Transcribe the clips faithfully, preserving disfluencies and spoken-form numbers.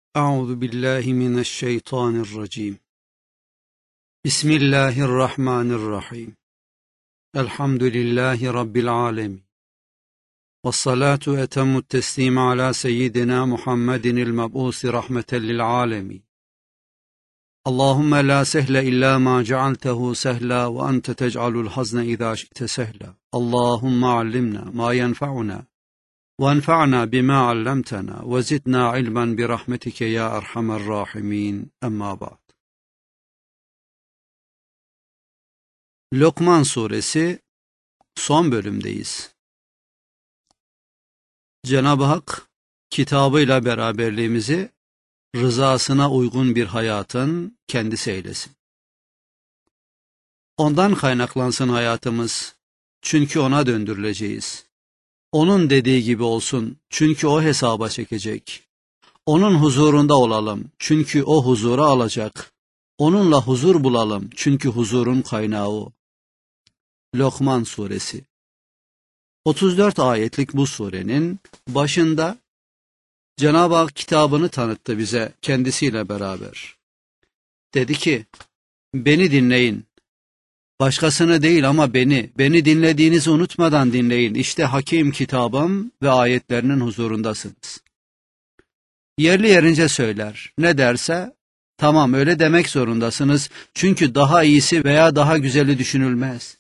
Euzu billahi mineşşeytanirracim. Bismillahirrahmanirrahim. Elhamdülillahi rabbil alamin. Ves salatu etemmu't teslim ala seyyidina Muhammedinil meb'usi rahmeten lil alamin. Allahumme la sehle illa ma cealtehu sehla ve ente tec'alul hazne izâ şi'te sehla. Allahumme allimna ma yenfa'una وَانْفَعْنَا بِمَا عَلَّمْتَنَا وَزِدْنَا عِلْمًا بِرَحْمَتِكَ يَا أَرْحَمَ الرَّاحِمِينَ. Amma ba'd. Lokman Suresi son bölümdeyiz. Cenab-ı Hak kitabıyla beraberliğimizi rızasına uygun bir hayatın kendisi eylesin. Ondan kaynaklansın hayatımız, çünkü ona döndürüleceğiz. Onun dediği gibi olsun, çünkü o hesaba çekecek. Onun huzurunda olalım, çünkü o huzura alacak. Onunla huzur bulalım, çünkü huzurun kaynağı o. Lokman Suresi otuz dört ayetlik bu surenin başında Cenab-ı Hak kitabını tanıttı bize kendisiyle beraber. Dedi ki, beni dinleyin. Başkasını değil ama beni, beni dinlediğinizi unutmadan dinleyin. İşte hakim kitabım ve ayetlerinin huzurundasınız. Yerli yerince söyler. Ne derse, tamam öyle demek zorundasınız. Çünkü daha iyisi veya daha güzeli düşünülmez.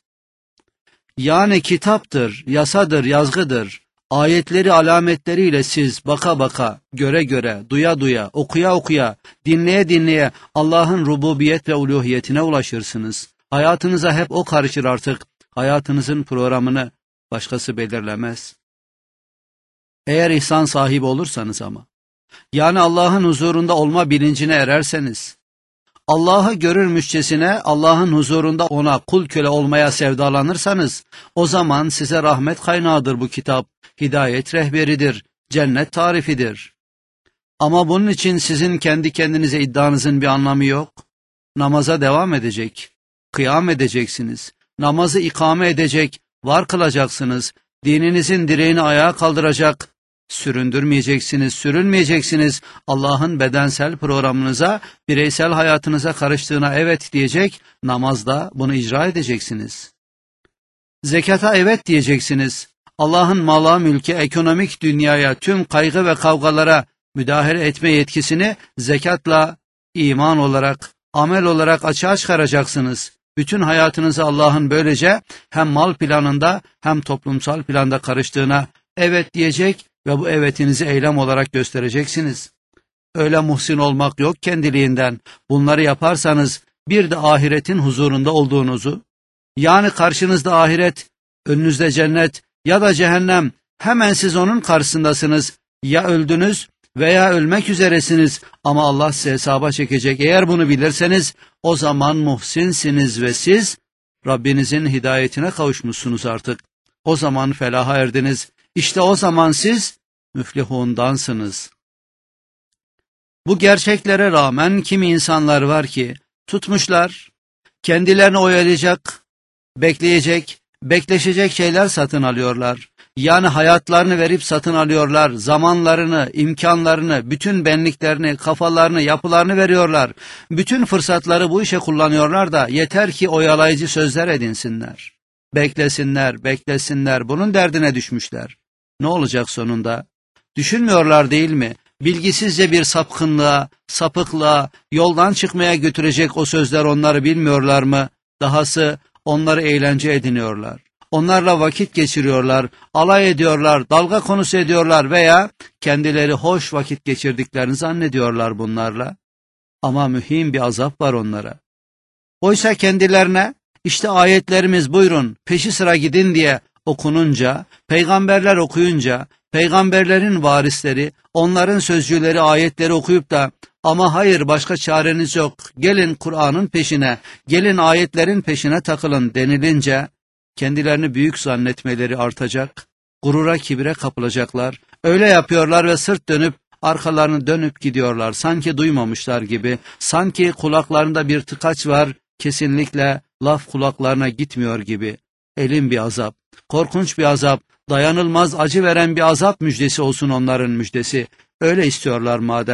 Yani kitaptır, yasadır, yazgıdır. Ayetleri alametleriyle siz baka baka, göre göre, duya duya, okuya okuya, dinleye dinleye Allah'ın rububiyet ve uluhiyetine ulaşırsınız. Hayatınıza hep o karışır artık. Hayatınızın programını başkası belirlemez. Eğer ihsan sahibi olursanız ama, yani Allah'ın huzurunda olma bilincine ererseniz, Allah'ı görürmüşçesine Allah'ın huzurunda ona kul köle olmaya sevdalanırsanız, o zaman size rahmet kaynağıdır bu kitap, hidayet rehberidir, cennet tarifidir. Ama bunun için sizin kendi kendinize iddianızın bir anlamı yok. Namaza devam edecek. Kıyam edeceksiniz, namazı ikame edecek, var kılacaksınız, dininizin direğini ayağa kaldıracak, süründürmeyeceksiniz, sürünmeyeceksiniz, Allah'ın bedensel programınıza, bireysel hayatınıza karıştığına evet diyecek, namazda bunu icra edeceksiniz. Zekata evet diyeceksiniz, Allah'ın mala, mülke, ekonomik dünyaya, tüm kaygı ve kavgalara müdahale etme yetkisini zekatla, iman olarak, amel olarak açığa çıkaracaksınız. Bütün hayatınızı Allah'ın böylece hem mal planında hem toplumsal planda karıştığına evet diyecek ve bu evetinizi eylem olarak göstereceksiniz. Öyle muhsin olmak yok kendiliğinden. Bunları yaparsanız bir de ahiretin huzurunda olduğunuzu, yani karşınızda ahiret, önünüzde cennet ya da cehennem, hemen siz onun karşısındasınız. Ya öldünüz veya ölmek üzeresiniz ama Allah size hesaba çekecek. Eğer bunu bilirseniz o zaman muhsinsiniz ve siz Rabbinizin hidayetine kavuşmuşsunuz artık. O zaman felaha erdiniz. İşte o zaman siz müflihundansınız. Bu gerçeklere rağmen kimi insanlar var ki tutmuşlar, kendilerini oyalayacak, bekleyecek, bekleşecek şeyler satın alıyorlar. Yani hayatlarını verip satın alıyorlar, zamanlarını, imkanlarını, bütün benliklerini, kafalarını, yapılarını veriyorlar. Bütün fırsatları bu işe kullanıyorlar da yeter ki oyalayıcı sözler edinsinler. Beklesinler, beklesinler, bunun derdine düşmüşler. Ne olacak sonunda? Düşünmüyorlar değil mi? Bilgisizce bir sapkınlığa, sapıklığa, yoldan çıkmaya götürecek o sözler onları bilmiyorlar mı? Dahası onları eğlence ediniyorlar. Onlarla vakit geçiriyorlar, alay ediyorlar, dalga konusu ediyorlar veya kendileri hoş vakit geçirdiklerini zannediyorlar bunlarla. Ama mühim bir azap var onlara. Oysa kendilerine işte ayetlerimiz buyurun, peşi sıra gidin diye okununca, peygamberler okuyunca, peygamberlerin varisleri, onların sözcüleri ayetleri okuyup da ama hayır başka çareniz yok, gelin Kur'an'ın peşine, gelin ayetlerin peşine takılın denilince, kendilerini büyük zannetmeleri artacak, gurura kibire kapılacaklar. Öyle yapıyorlar ve sırt dönüp arkalarını dönüp gidiyorlar. Sanki duymamışlar gibi, sanki kulaklarında bir tıkaç var, kesinlikle laf kulaklarına gitmiyor gibi. Elin bir azap, korkunç bir azap, dayanılmaz acı veren bir azap müjdesi olsun onların müjdesi. Öyle istiyorlar madem.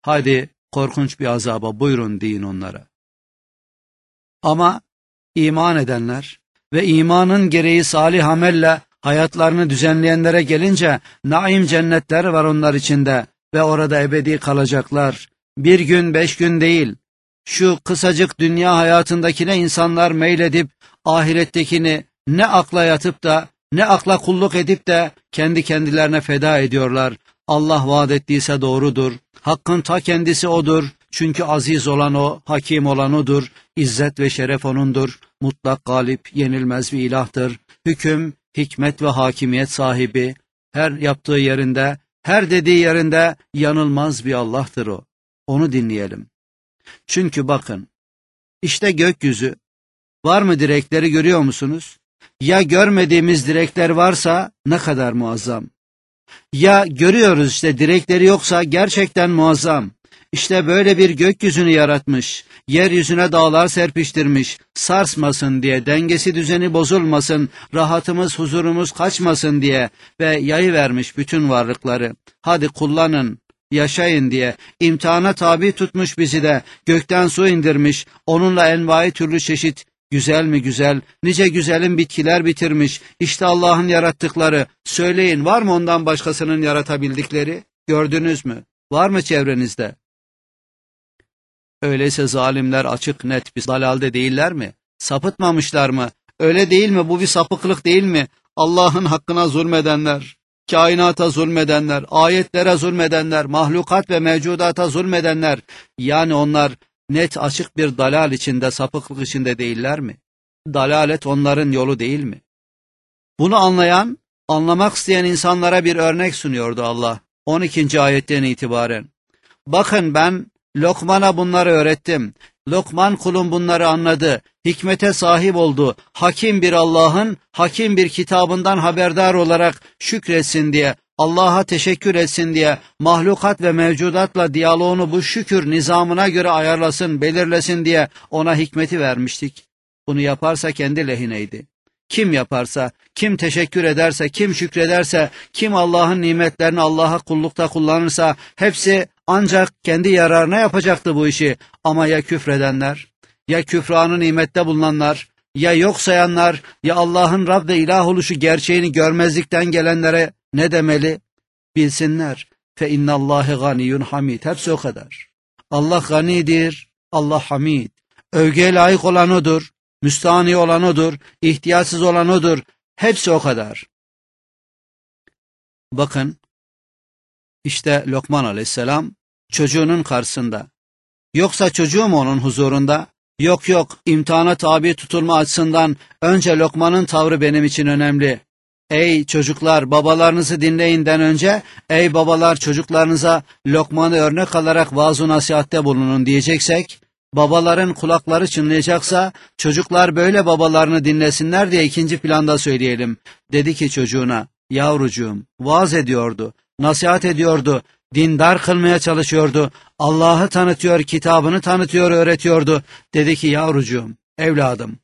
Hadi korkunç bir azaba buyurun deyin onlara. Ama iman edenler ve imanın gereği salih amelle hayatlarını düzenleyenlere gelince naim cennetler var onlar içinde ve orada ebedi kalacaklar. Bir gün beş gün değil. Şu kısacık dünya hayatındakine insanlar meyledip ahirettekini ne akla yatıp da ne akla kulluk edip de kendi kendilerine feda ediyorlar. Allah vaat ettiyse doğrudur. Hakkın ta kendisi O'dur. Çünkü aziz olan O, hakim olan O'dur. İzzet ve şeref O'nundur. Mutlak galip, yenilmez bir ilahtır. Hüküm, hikmet ve hakimiyet sahibi. Her yaptığı yerinde, her dediği yerinde yanılmaz bir Allah'tır O. Onu dinleyelim. Çünkü bakın, işte gökyüzü. Var mı direkleri görüyor musunuz? Ya görmediğimiz direkler varsa ne kadar muazzam. Ya görüyoruz işte direkleri yoksa gerçekten muazzam. İşte böyle bir gökyüzünü yaratmış, yeryüzüne dağlar serpiştirmiş, sarsmasın diye, dengesi düzeni bozulmasın, rahatımız huzurumuz kaçmasın diye ve yayıvermiş bütün varlıkları. Hadi kullanın, yaşayın diye imtihana tabi tutmuş bizi de, gökten su indirmiş, onunla envai türlü çeşit güzel mi güzel, nice güzelin bitkiler bitirmiş. İşte Allah'ın yarattıkları. Söyleyin, var mı ondan başkasının yaratabildikleri? Gördünüz mü? Var mı çevrenizde? Öyleyse zalimler açık net bir dalalde değiller mi? Sapıtmamışlar mı? Öyle değil mi? Bu bir sapıklık değil mi? Allah'ın hakkına zulmedenler, kainata zulmedenler, ayetlere zulmedenler, mahlukat ve mevcudata zulmedenler, yani onlar net açık bir dalal içinde, sapıklık içinde değiller mi? Dalalet onların yolu değil mi? Bunu anlayan, anlamak isteyen insanlara bir örnek sunuyordu Allah. on ikinci ayetten itibaren. Bakın ben Lokman'a bunları öğrettim. Lokman kulum bunları anladı. Hikmete sahip oldu. Hakim bir Allah'ın, hakim bir kitabından haberdar olarak şükretsin diye, Allah'a teşekkür etsin diye, mahlukat ve mevcudatla diyaloğunu bu şükür nizamına göre ayarlasın, belirlesin diye ona hikmeti vermiştik. Bunu yaparsa kendi lehineydi. Kim yaparsa, kim teşekkür ederse, kim şükrederse, kim Allah'ın nimetlerini Allah'a kullukta kullanırsa, hepsi ancak kendi yararına yapacaktı bu işi. Ama ya küfredenler, ya küfranı nimette bulunanlar, ya yok sayanlar, ya Allah'ın Rab ve ilah oluşu gerçeğini görmezlikten gelenlere ne demeli? Bilsinler. Fe innallâhe ganiyyun hamid. Hepsi o kadar. Allah ganidir, Allah hamid. Övgüye layık olan O'dur, müstahni olan O'dur, ihtiyaçsız olan O'dur. Hepsi o kadar. Bakın, işte Lokman aleyhisselam çocuğunun karşısında. Yoksa çocuğu mu onun huzurunda? Yok yok, imtihana tabi tutulma açısından önce Lokman'ın tavrı benim için önemli. Ey çocuklar, babalarınızı dinleyinden önce, ey babalar çocuklarınıza Lokman'ı örnek alarak vaaz-ı nasihatte bulunun diyeceksek, babaların kulakları çınlayacaksa, çocuklar böyle babalarını dinlesinler diye ikinci planda söyleyelim. Dedi ki çocuğuna, yavrucuğum, vaaz ediyordu, nasihat ediyordu, dindar kılmaya çalışıyordu, Allah'ı tanıtıyor, kitabını tanıtıyor, öğretiyordu. Dedi ki yavrucuğum, evladım,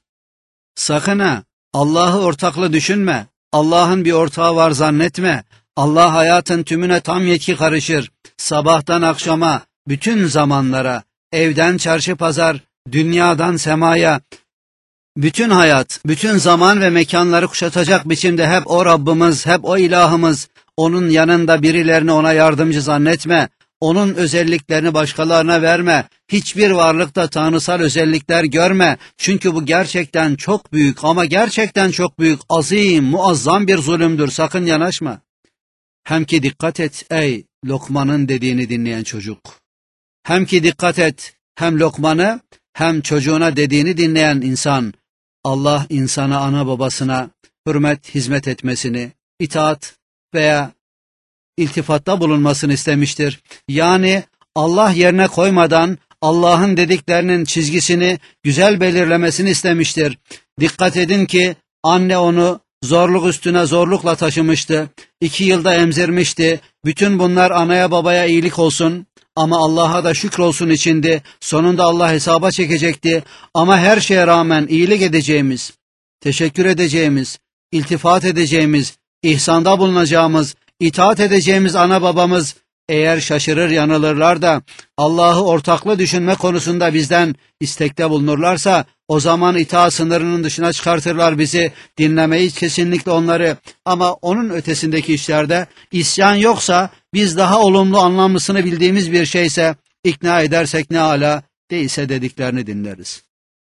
sakın ha, Allah'ı ortaklı düşünme, Allah'ın bir ortağı var zannetme, Allah hayatın tümüne tam yetki karışır, sabahtan akşama, bütün zamanlara, evden çarşı pazar, dünyadan semaya, bütün hayat, bütün zaman ve mekanları kuşatacak biçimde hep o Rabbimiz, hep o ilahımız, onun yanında birilerini ona yardımcı zannetme, onun özelliklerini başkalarına verme, hiçbir varlıkta tanrısal özellikler görme, çünkü bu gerçekten çok büyük ama gerçekten çok büyük, azim, muazzam bir zulümdür, sakın yanaşma. Hem ki dikkat et ey Lokman'ın dediğini dinleyen çocuk. Hem ki dikkat et, hem Lokman'ı hem çocuğuna dediğini dinleyen insan, Allah insana, ana babasına hürmet, hizmet etmesini, itaat veya iltifatta bulunmasını istemiştir. Yani Allah yerine koymadan Allah'ın dediklerinin çizgisini güzel belirlemesini istemiştir. Dikkat edin ki anne onu zorluk üstüne zorlukla taşımıştı. İki yılda emzirmişti. Bütün bunlar anaya babaya iyilik olsun ama Allah'a da şükür olsun içindi. Sonunda Allah hesaba çekecekti. Ama her şeye rağmen iyilik edeceğimiz, teşekkür edeceğimiz, iltifat edeceğimiz, ihsanda bulunacağımız, itaat edeceğimiz ana babamız Eğer şaşırır yanılırlar da Allah'ı ortaklı düşünme konusunda bizden istekte bulunurlarsa o zaman itaat sınırının dışına çıkartırlar bizi, dinlemeyi kesinlikle onları. Ama onun ötesindeki işlerde isyan yoksa, biz daha olumlu anlamlısını bildiğimiz bir şeyse ikna edersek ne ala, değilse dediklerini dinleriz.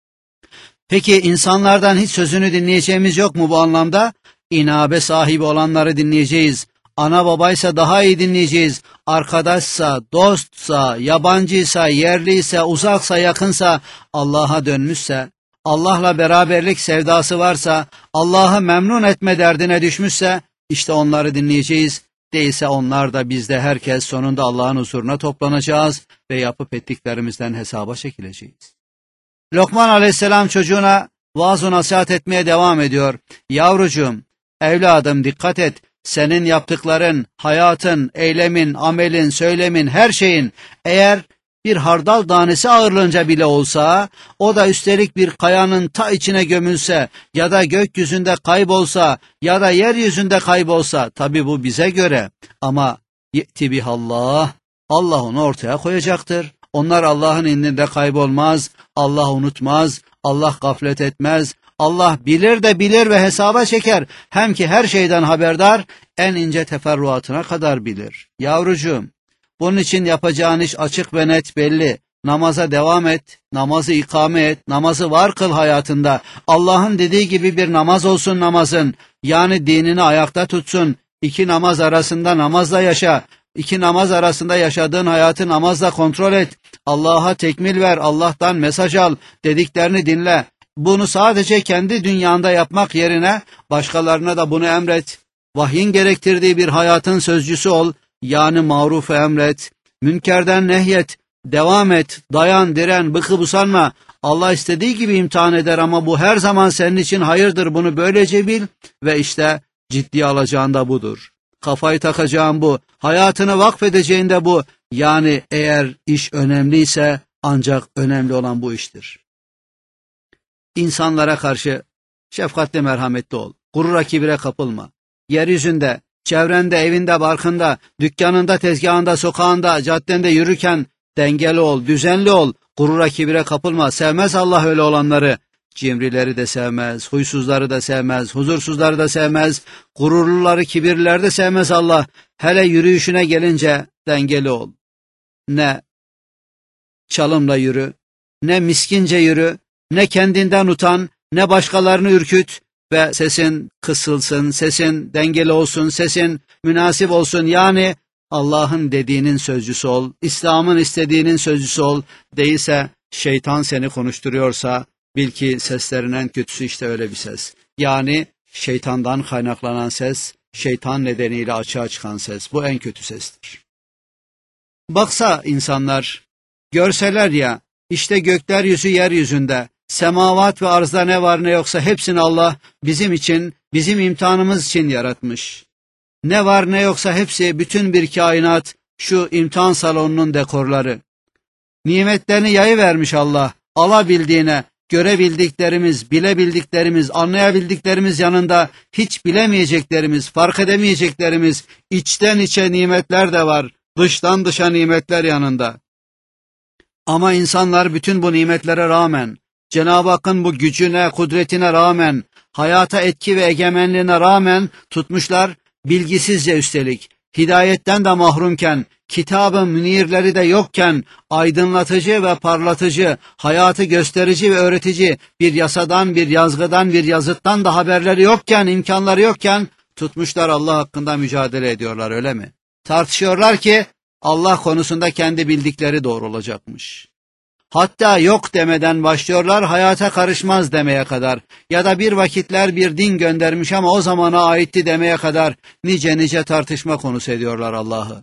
Peki insanlardan hiç sözünü dinleyeceğimiz yok mu bu anlamda? İnabe sahibi olanları dinleyeceğiz. Ana babaysa daha iyi dinleyeceğiz. Arkadaşsa, dostsa, yabancıysa, yerliyse, uzaksa, yakınsa, Allah'a dönmüşse, Allah'la beraberlik sevdası varsa, Allah'ı memnun etme derdine düşmüşse, işte onları dinleyeceğiz. Değilse onlar da biz de herkes sonunda Allah'ın huzuruna toplanacağız ve yapıp ettiklerimizden hesaba çekileceğiz. Lokman aleyhisselam çocuğuna vaaz-ı nasihat etmeye devam ediyor. Yavrucuğum, evladım dikkat et. Senin yaptıkların, hayatın, eylemin, amelin, söylemin, her şeyin eğer bir hardal tanesi ağırlığınca bile olsa, o da üstelik bir kayanın ta içine gömülse ya da gökyüzünde kaybolsa ya da yeryüzünde kaybolsa, tabi bu bize göre, ama ye'ti bihallah, Allah onu ortaya koyacaktır. Onlar Allah'ın indinde kaybolmaz, Allah unutmaz, Allah gaflet etmez, Allah bilir de bilir ve hesaba çeker. Hem ki her şeyden haberdar, en ince teferruatına kadar bilir. Yavrucuğum, bunun için yapacağın iş açık ve net belli. Namaza devam et, namazı ikame et, namazı var kıl hayatında. Allah'ın dediği gibi bir namaz olsun namazın. Yani dinini ayakta tutsun. İki namaz arasında namazla yaşa. İki namaz arasında yaşadığın hayatı namazla kontrol et. Allah'a tekmil ver, Allah'tan mesaj al, dediklerini dinle. Bunu sadece kendi dünyanda yapmak yerine başkalarına da bunu emret. Vahyin gerektirdiği bir hayatın sözcüsü ol. Yani marufu emret, münkerden nehyet, devam et, dayan, diren, bıkıp usanma. Allah istediği gibi imtihan eder ama bu her zaman senin için hayırdır, bunu böylece bil ve işte ciddiye alacağın da budur. Kafayı takacağın bu, hayatını vakfedeceğin de bu. Yani eğer iş önemliyse ancak önemli olan bu iştir. İnsanlara karşı şefkatli, merhametli ol. Gurura, kibire kapılma. Yeryüzünde, çevrende, evinde, barkında, dükkanında, tezgahında, sokağında, caddende yürürken dengeli ol, düzenli ol. Gurura, kibire kapılma. Sevmez Allah öyle olanları. Cimrileri de sevmez, huysuzları da sevmez, huzursuzları da sevmez, gururluları, kibirlileri de sevmez Allah. Hele yürüyüşüne gelince dengeli ol. Ne çalımla yürü, ne miskince yürü, ne kendinden utan, ne başkalarını ürküt ve sesin kısılsın, sesin dengeli olsun, sesin münasip olsun. Yani Allah'ın dediğinin sözcüsü ol, İslam'ın istediğinin sözcüsü ol. Değilse şeytan seni konuşturuyorsa bil ki seslerin en kötüsü işte öyle bir ses. Yani şeytandan kaynaklanan ses, şeytan nedeniyle açığa çıkan ses. Bu en kötü sestir. Baksa insanlar, görseler ya, işte gökler yüzü yeryüzünde, semavat ve arzda ne var ne yoksa hepsini Allah bizim için, bizim imtihanımız için yaratmış. Ne var ne yoksa hepsi, bütün bir kainat, şu imtihan salonunun dekorları. Nimetlerini yayıvermiş Allah, alabildiğine, görebildiklerimiz, bilebildiklerimiz, anlayabildiklerimiz yanında hiç bilemeyeceklerimiz, fark edemeyeceklerimiz, içten içe nimetler de var, dıştan dışa nimetler yanında. Ama insanlar bütün bu nimetlere rağmen, Cenab-ı Hakk'ın bu gücüne, kudretine rağmen, hayata etki ve egemenliğine rağmen tutmuşlar, bilgisizce üstelik, hidayetten de mahrumken, kitab-ı münirleri de yokken, aydınlatıcı ve parlatıcı, hayatı gösterici ve öğretici bir yasadan, bir yazgıdan, bir yazıttan da haberleri yokken, imkanları yokken, tutmuşlar Allah hakkında mücadele ediyorlar, öyle mi? Tartışıyorlar ki Allah konusunda kendi bildikleri doğru olacakmış. Hatta yok demeden başlıyorlar, hayata karışmaz demeye kadar ya da bir vakitler bir din göndermiş ama o zamana aitti demeye kadar nice nice tartışma konusu ediyorlar Allah'ı.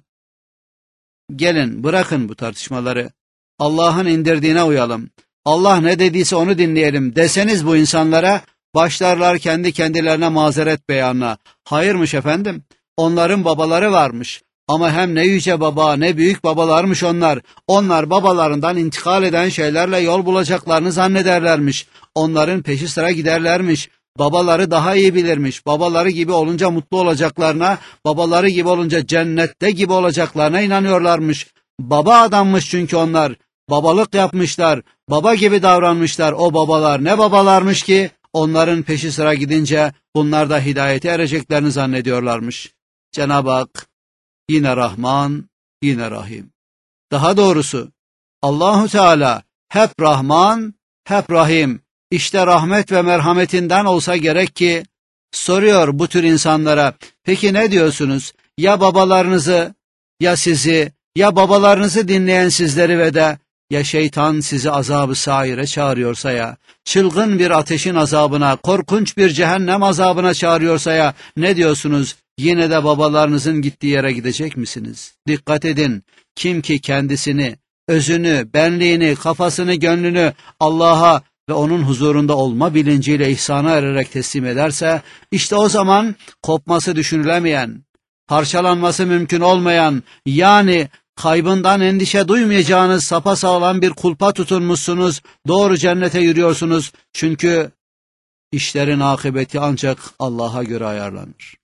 Gelin bırakın bu tartışmaları, Allah'ın indirdiğine uyalım, Allah ne dediyse onu dinleyelim deseniz bu insanlara, başlarlar kendi kendilerine mazeret beyanına. Hayırmış efendim, onların babaları varmış. Ama hem ne yüce baba ne büyük babalarmış onlar. Onlar babalarından intikal eden şeylerle yol bulacaklarını zannederlermiş. Onların peşi sıra giderlermiş. Babaları daha iyi bilirmiş. Babaları gibi olunca mutlu olacaklarına, babaları gibi olunca cennette gibi olacaklarına inanıyorlarmış. Baba adammış çünkü onlar. Babalık yapmışlar, baba gibi davranmışlar. O babalar ne babalarmış ki onların peşi sıra gidince bunlar da hidayete ereceklerini zannediyorlarmış. Cenab-ı Hak yine Rahman, yine Rahim. Daha doğrusu Allahu Teala hep Rahman, hep Rahim. İşte rahmet ve merhametinden olsa gerek ki soruyor bu tür insanlara, peki ne diyorsunuz? Ya babalarınızı, ya sizi, ya babalarınızı dinleyen sizleri ve de ya şeytan sizi azab-ı saire çağırıyorsa ya, çılgın bir ateşin azabına, korkunç bir cehennem azabına çağırıyorsa ya, ne diyorsunuz? Yine de babalarınızın gittiği yere gidecek misiniz? Dikkat edin, kim ki kendisini, özünü, benliğini, kafasını, gönlünü Allah'a ve onun huzurunda olma bilinciyle ihsana ererek teslim ederse, işte o zaman kopması düşünülemeyen, parçalanması mümkün olmayan, yani kaybından endişe duymayacağınız sapasağlam bir kulpa tutunmuşsunuz, doğru cennete yürüyorsunuz. Çünkü işlerin akıbeti ancak Allah'a göre ayarlanır.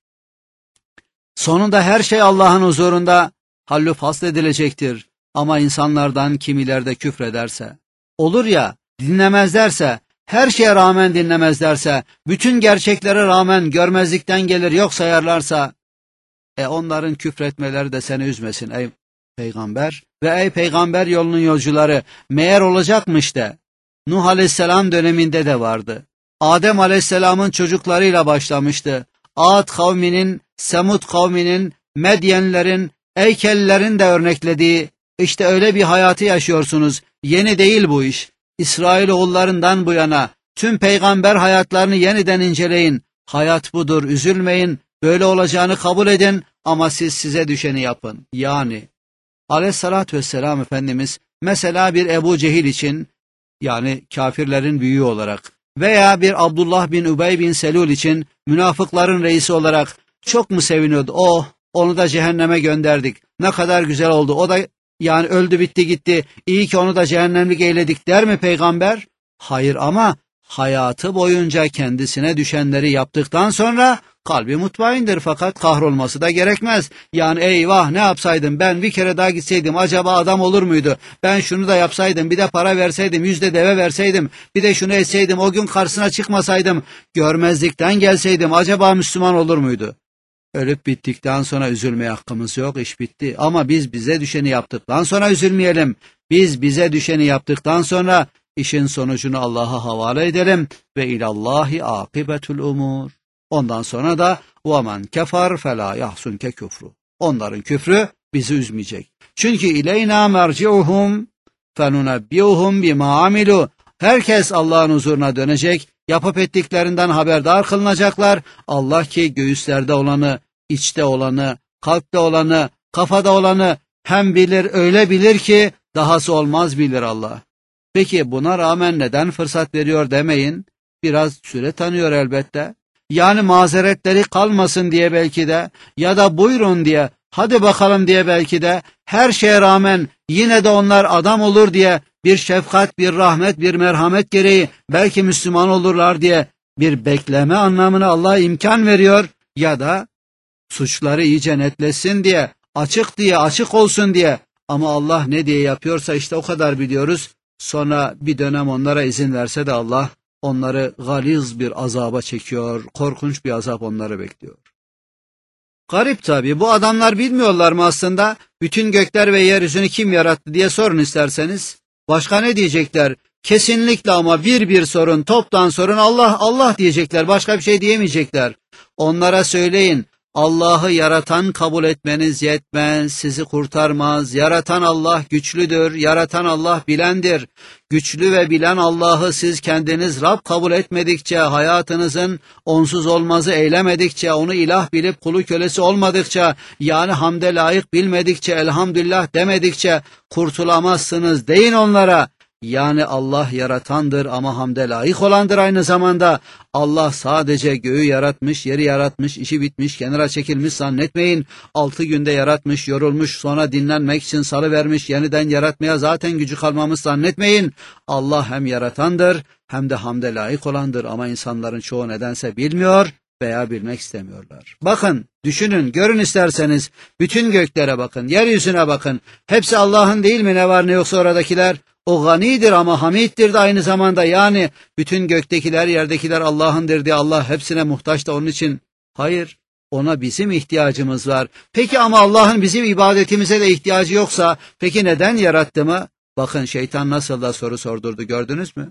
Sonunda her şey Allah'ın huzurunda hallü fasl edilecektir. Ama insanlardan kimiler de küfrederse, olur ya dinlemezlerse, her şeye rağmen dinlemezlerse, bütün gerçeklere rağmen görmezlikten gelir yok sayarlarsa, e onların küfretmeleri de seni üzmesin ey peygamber ve ey peygamber yolunun yolcuları. Meğer olacakmış de Nuh Aleyhisselam döneminde de vardı. Adem Aleyhisselam'ın çocuklarıyla başlamıştı. Ad kavminin, Semud kavminin, Medyenlerin, Eykellerin de örneklediği, işte öyle bir hayatı yaşıyorsunuz. Yeni değil bu iş. İsrailoğullarından bu yana tüm peygamber hayatlarını yeniden inceleyin. Hayat budur, üzülmeyin. Böyle olacağını kabul edin ama siz size düşeni yapın. Yani Aleyhissalatü vesselam Efendimiz mesela bir Ebu Cehil için, yani kafirlerin büyüğü olarak, veya bir Abdullah bin Übey bin Selul için münafıkların reisi olarak çok mu seviniyordu? Oh, onu da cehenneme gönderdik. Ne kadar güzel oldu. O da yani öldü bitti gitti. İyi ki onu da cehennemlik eyledik der mi peygamber? Hayır, ama hayatı boyunca kendisine düşenleri yaptıktan sonra kalbi mutmaindir, fakat kahrolması da gerekmez. Yani eyvah ne yapsaydım, ben bir kere daha gitseydim acaba adam olur muydu? Ben şunu da yapsaydım, bir de para verseydim, yüzde deve verseydim, bir de şunu etseydim, o gün karşısına çıkmasaydım, görmezlikten gelseydim acaba Müslüman olur muydu? Ölüp bittikten sonra üzülmeye hakkımız yok, iş bitti. Ama biz bize düşeni yaptıktan sonra üzülmeyelim. Biz bize düşeni yaptıktan sonra işin sonucunu Allah'a havale edelim ve ilallahi akibetul umur. Ondan sonra da وَمَنْ كَفَرْ فَلَا يَحْسُنْكَ küfru. Onların küfrü bizi üzmeyecek. Çünkü ileyna merci'uhum فَنُنَبِّيُهُمْ بِمَا عَمِلُوا. Herkes Allah'ın huzuruna dönecek, yapıp ettiklerinden haberdar kılınacaklar. Allah ki göğüslerde olanı, içte olanı, kalpte olanı, kafada olanı hem bilir, öyle bilir ki dahası olmaz bilir Allah. Peki buna rağmen neden fırsat veriyor demeyin. Biraz süre tanıyor elbette. Yani mazeretleri kalmasın diye belki de, ya da buyurun diye, hadi bakalım diye belki de, her şeye rağmen yine de onlar adam olur diye, bir şefkat, bir rahmet, bir merhamet gereği belki Müslüman olurlar diye bir bekleme anlamına Allah imkan veriyor, ya da suçları iyice netlesin diye, açık diye, açık olsun diye. Ama Allah ne diye yapıyorsa işte o kadar biliyoruz. Sonra bir dönem onlara izin verse de Allah onları galiz bir azaba çekiyor, korkunç bir azap onları bekliyor. Garip tabii, bu adamlar bilmiyorlar mı aslında? Bütün gökler ve yeryüzünü kim yarattı diye sorun isterseniz. Başka ne diyecekler? Kesinlikle ama bir bir sorun, toptan sorun, Allah Allah diyecekler, başka bir şey diyemeyecekler. Onlara söyleyin, Allah'ı yaratan kabul etmeniz yetmez, sizi kurtarmaz. Yaratan Allah güçlüdür, yaratan Allah bilendir. Güçlü ve bilen Allah'ı siz kendiniz Rab kabul etmedikçe, hayatınızın onsuz olmazı eylemedikçe, onu ilah bilip kulu kölesi olmadıkça, yani hamde layık bilmedikçe, elhamdülillah demedikçe kurtulamazsınız. Deyin onlara, Yani Allah yaratandır ama hamde layık olandır aynı zamanda. Allah sadece göğü yaratmış, yeri yaratmış, işi bitmiş, kenara çekilmiş zannetmeyin. Altı günde yaratmış, yorulmuş, sonra dinlenmek için salıvermiş, yeniden yaratmaya zaten gücü kalmamış zannetmeyin. Allah hem yaratandır hem de hamde layık olandır ama insanların çoğu nedense bilmiyor veya bilmek istemiyorlar. Bakın, düşünün, görün isterseniz, bütün göklere bakın, yeryüzüne bakın. Hepsi Allah'ın değil mi, ne var ne yoksa oradakiler? O ganidir ama hamiddir de aynı zamanda, yani bütün göktekiler, yerdekiler Allah'ındır diye Allah hepsine muhtaç da onun için. Hayır, ona bizim ihtiyacımız var. Peki ama Allah'ın bizim ibadetimize de ihtiyacı yoksa, peki neden yarattı mı? Bakın şeytan nasıl da soru sordurdu, gördünüz mü?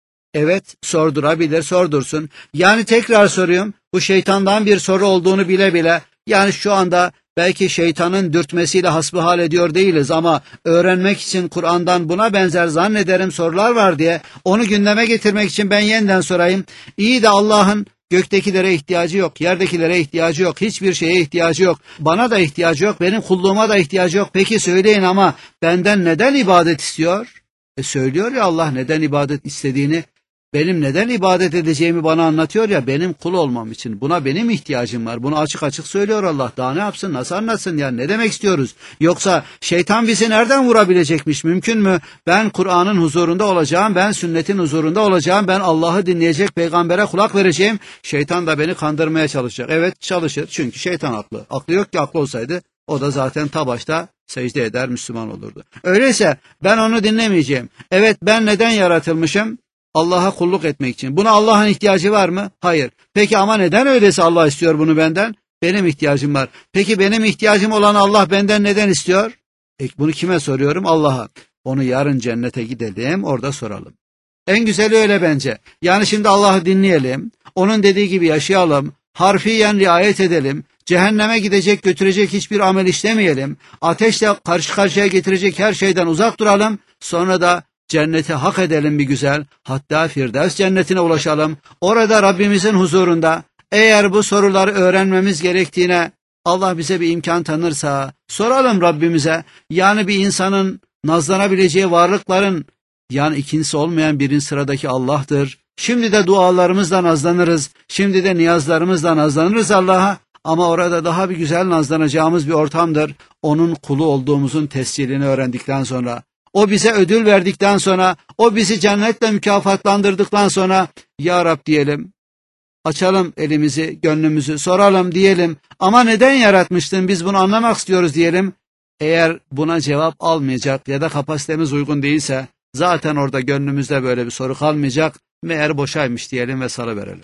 Evet, sordurabilir, sordursun. Yani tekrar soruyorum, bu şeytandan bir soru olduğunu bile bile, yani şu anda belki şeytanın dürtmesiyle hasbihal ediyor değiliz ama öğrenmek için Kur'an'dan buna benzer zannederim sorular var diye onu gündeme getirmek için ben yeniden sorayım. İyi de Allah'ın göktekilere ihtiyacı yok, yerdekilere ihtiyacı yok, hiçbir şeye ihtiyacı yok, bana da ihtiyacı yok, benim kulluğuma da ihtiyacı yok. Peki söyleyin ama benden neden ibadet istiyor? E söylüyor ya Allah neden ibadet istediğini. Benim neden ibadet edeceğimi bana anlatıyor ya, benim kul olmam için. Buna benim ihtiyacım var. Bunu açık açık söylüyor Allah. Daha ne yapsın, nasıl anlatsın yani, ne demek istiyoruz? Yoksa şeytan bizi nereden vurabilecekmiş, mümkün mü? Ben Kur'an'ın huzurunda olacağım, ben sünnetin huzurunda olacağım, ben Allah'ı dinleyecek, peygambere kulak vereceğim. Şeytan da beni kandırmaya çalışacak. Evet, çalışır çünkü şeytan aklı. Aklı yok ki, aklı olsaydı o da zaten ta başta secde eder, Müslüman olurdu. Öyleyse ben onu dinlemeyeceğim. Evet, ben neden yaratılmışım? Allah'a kulluk etmek için. Buna Allah'ın ihtiyacı var mı? Hayır. Peki ama neden öyleyse Allah istiyor bunu benden? Benim ihtiyacım var. Peki benim ihtiyacım olan Allah benden neden istiyor? E bunu kime soruyorum? Allah'a. Onu yarın cennete gidelim, orada soralım. En güzeli öyle bence. Yani şimdi Allah'ı dinleyelim, onun dediği gibi yaşayalım, harfiyen riayet edelim, cehenneme gidecek, götürecek hiçbir amel işlemeyelim, ateşle karşı karşıya getirecek her şeyden uzak duralım, sonra da cenneti hak edelim bir güzel, hatta Firdevs cennetine ulaşalım. Orada Rabbimizin huzurunda eğer bu soruları öğrenmemiz gerektiğine Allah bize bir imkan tanırsa soralım Rabbimize. Yani bir insanın nazlanabileceği varlıkların yani ikincisi olmayan birinci sıradaki Allah'tır. Şimdi de dualarımızla nazlanırız, şimdi de niyazlarımızla nazlanırız Allah'a. Ama orada daha bir güzel nazlanacağımız bir ortamdır. Onun kulu olduğumuzun tescilini öğrendikten sonra, o bize ödül verdikten sonra, o bizi cennetle mükafatlandırdıktan sonra, Ya Rab diyelim, açalım elimizi, gönlümüzü, soralım diyelim. Ama neden yaratmıştın, biz bunu anlamak istiyoruz diyelim. Eğer buna cevap almayacak ya da kapasitemiz uygun değilse, zaten orada gönlümüzde böyle bir soru kalmayacak. Meğer boşaymış diyelim ve salıverelim.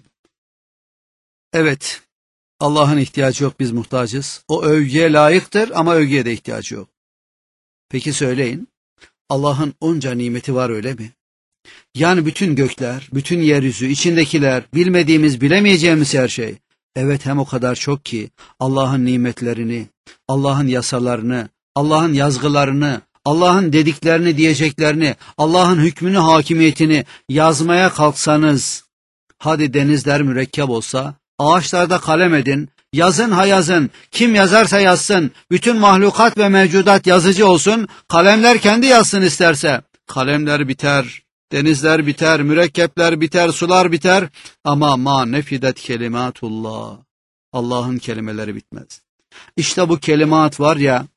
Evet, Allah'ın ihtiyacı yok, biz muhtacız. O övgüye layıktır ama övgüye de ihtiyacı yok. Peki söyleyin, Allah'ın onca nimeti var öyle mi? Yani bütün gökler, bütün yeryüzü, içindekiler, bilmediğimiz, bilemeyeceğimiz her şey. Evet, hem o kadar çok ki Allah'ın nimetlerini, Allah'ın yasalarını, Allah'ın yazgılarını, Allah'ın dediklerini, diyeceklerini, Allah'ın hükmünü, hakimiyetini yazmaya kalksanız, hadi denizler mürekkep olsa, ağaçlarda kalem edin, yazın ha yazın, kim yazarsa yazsın, bütün mahlukat ve mevcudat yazıcı olsun, kalemler kendi yazsın isterse. Kalemler biter, denizler biter, mürekkepler biter, sular biter ama ma nefidet kelimatullah. Allah'ın kelimeleri bitmez. İşte bu kelimat var ya,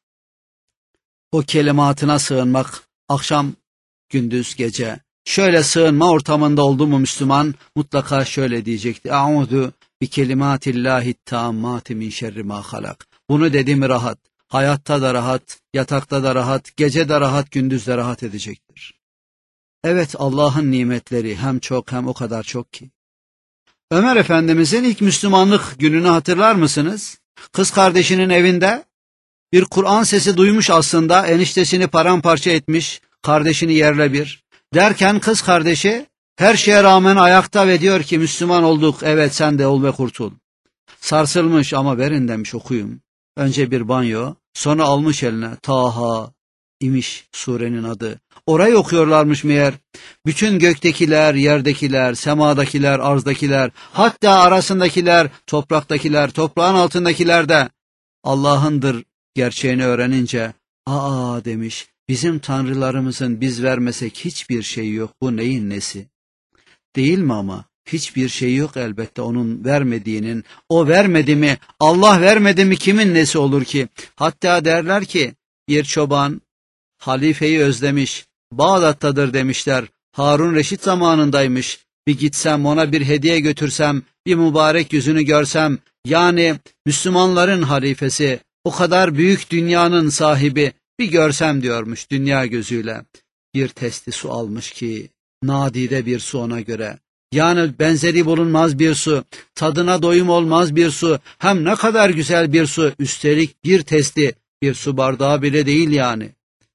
o kelimatına sığınmak, akşam, gündüz, gece, şöyle sığınma ortamında oldu mu Müslüman, mutlaka şöyle diyecekti. A'udhu bi kelimatillahi tammati min şerri ma halak. Bunu dedi mi rahat, hayatta da rahat, yatakta da rahat, gece de rahat, gündüz de rahat edecektir. Evet, Allah'ın nimetleri hem çok hem o kadar çok ki. Ömer Efendimizin ilk Müslümanlık gününü hatırlar mısınız? Kız kardeşinin evinde bir Kur'an sesi duymuş, aslında eniştesini paramparça etmiş, kardeşini yerle bir. Derken kız kardeşi her şeye rağmen ayakta ve diyor ki Müslüman olduk, evet sen de ol ve kurtul. Sarsılmış ama verin demiş, okuyun. Önce bir banyo, sonra almış eline Taha imiş surenin adı. Orayı okuyorlarmış meğer. Bütün göktekiler, yerdekiler, semadakiler, arzdakiler, hatta arasındakiler, topraktakiler, toprağın altındakiler de Allah'ındır gerçeğini öğrenince aa demiş, Bizim tanrılarımızın biz vermesek hiçbir şey yok, bu neyin nesi? Değil mi ama? Hiçbir şey yok elbette onun vermediğinin. O vermedi mi, Allah vermedi mi kimin nesi olur ki? Hatta derler ki bir çoban halifeyi özlemiş, Bağdat'tadır demişler. Harun Reşit zamanındaymış. Bir gitsem ona bir hediye götürsem, bir mübarek yüzünü görsem, yani Müslümanların halifesi, o kadar büyük dünyanın sahibi, bir görsem diyormuş dünya gözüyle. Bir testi su almış ki, nadide bir su ona göre. Yani benzeri bulunmaz bir su, tadına doyum olmaz bir su, hem ne kadar güzel bir su, üstelik bir testi, bir su bardağı bile değil yani.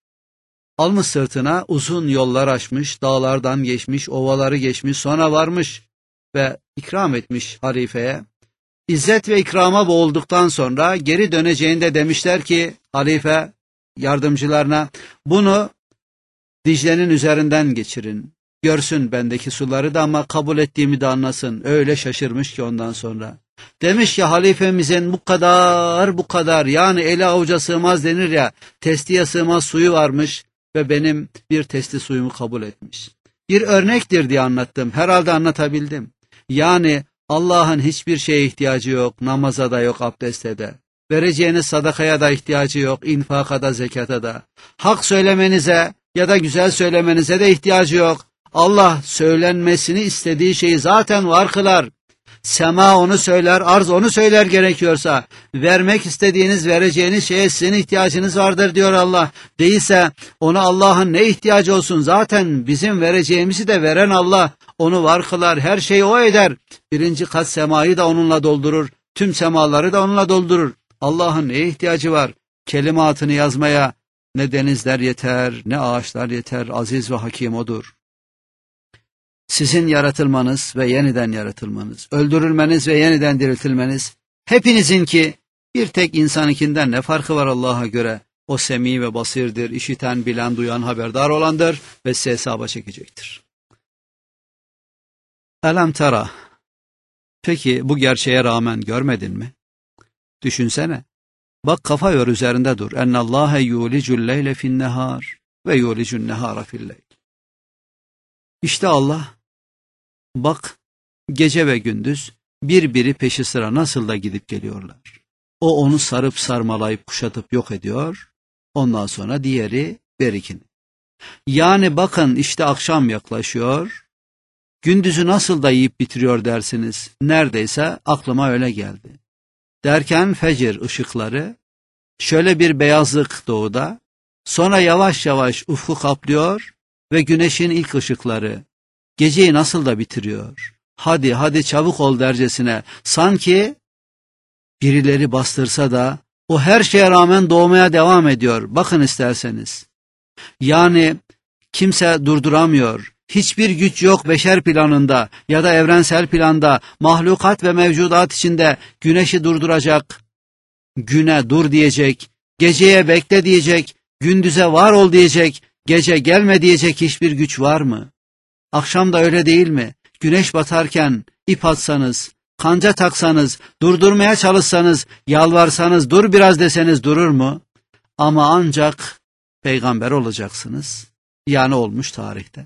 Almış sırtına uzun yollar aşmış, dağlardan geçmiş, ovaları geçmiş, sonra varmış ve ikram etmiş halifeye. İzzet ve ikrama boğulduktan sonra geri döneceğinde demişler ki halife yardımcılarına, bunu Dicle'nin üzerinden geçirin. Görsün bendeki suları da ama kabul ettiğimi de anlasın. Öyle şaşırmış ki ondan sonra. Demiş ki halifemizin bu kadar bu kadar yani eli avuca sığmaz denir ya, testiye sığmaz suyu varmış ve benim bir testi suyumu kabul etmiş. Bir örnektir diye anlattım. Herhalde anlatabildim. Yani Allah'ın hiçbir şeye ihtiyacı yok. Namaza da yok, abdeste de. Vereceğiniz sadakaya da ihtiyacı yok. İnfaka da, zekata da. Hak söylemenize ya da güzel söylemenize de ihtiyacı yok. Allah söylenmesini istediği şeyi zaten var kılar. Sema onu söyler, arz onu söyler gerekiyorsa. Vermek istediğiniz, vereceğiniz şeye sizin ihtiyacınız vardır diyor Allah. Değilse ona Allah'ın ne ihtiyacı olsun? Zaten bizim vereceğimizi de veren Allah. Onu var kılar, her şeyi o eder. Birinci kat semayı da onunla doldurur. Tüm semaları da onunla doldurur. Allah'ın neye ihtiyacı var? Kelimatını yazmaya ne denizler yeter, ne ağaçlar yeter. Aziz ve hakim odur. Sizin yaratılmanız ve yeniden yaratılmanız, öldürülmeniz ve yeniden diriltilmeniz, hepinizinki bir tek insanınkinden ne farkı var Allah'a göre? O semi ve basirdir, işiten, bilen, duyan, haberdar olandır ve size hesaba çekecektir. Elem tera. Peki bu gerçeğe rağmen görmedin mi? Düşünsene. Bak kafa yor üzerinde dur. Ennallâhe yulicul leyle finnehâr ve yulicun nehâra filleyl. İşte Allah, bak gece ve gündüz birbiri peşi sıra nasıl da gidip geliyorlar. O onu sarıp sarmalayıp kuşatıp yok ediyor, ondan sonra diğeri berikini. Yani bakın işte akşam yaklaşıyor, gündüzü nasıl da yiyip bitiriyor dersiniz, neredeyse aklıma öyle geldi. Derken fecir ışıkları, şöyle bir beyazlık doğuda, sonra yavaş yavaş ufku kaplıyor, ve güneşin ilk ışıkları geceyi nasıl da bitiriyor. Hadi hadi çabuk ol dercesine. Sanki birileri bastırsa da o her şeye rağmen doğmaya devam ediyor. Bakın isterseniz. Yani kimse durduramıyor. Hiçbir güç yok beşer planında ya da evrensel planda, mahlukat ve mevcudat içinde güneşi durduracak. Güne dur diyecek, geceye bekle diyecek, gündüze var ol diyecek. Gece gelme diyecek hiçbir güç var mı? Akşam da öyle değil mi? Güneş batarken ip atsanız, kanca taksanız, durdurmaya çalışsanız, yalvarsanız, dur biraz deseniz durur mu? Ama ancak peygamber olacaksınız. Yani olmuş tarihte.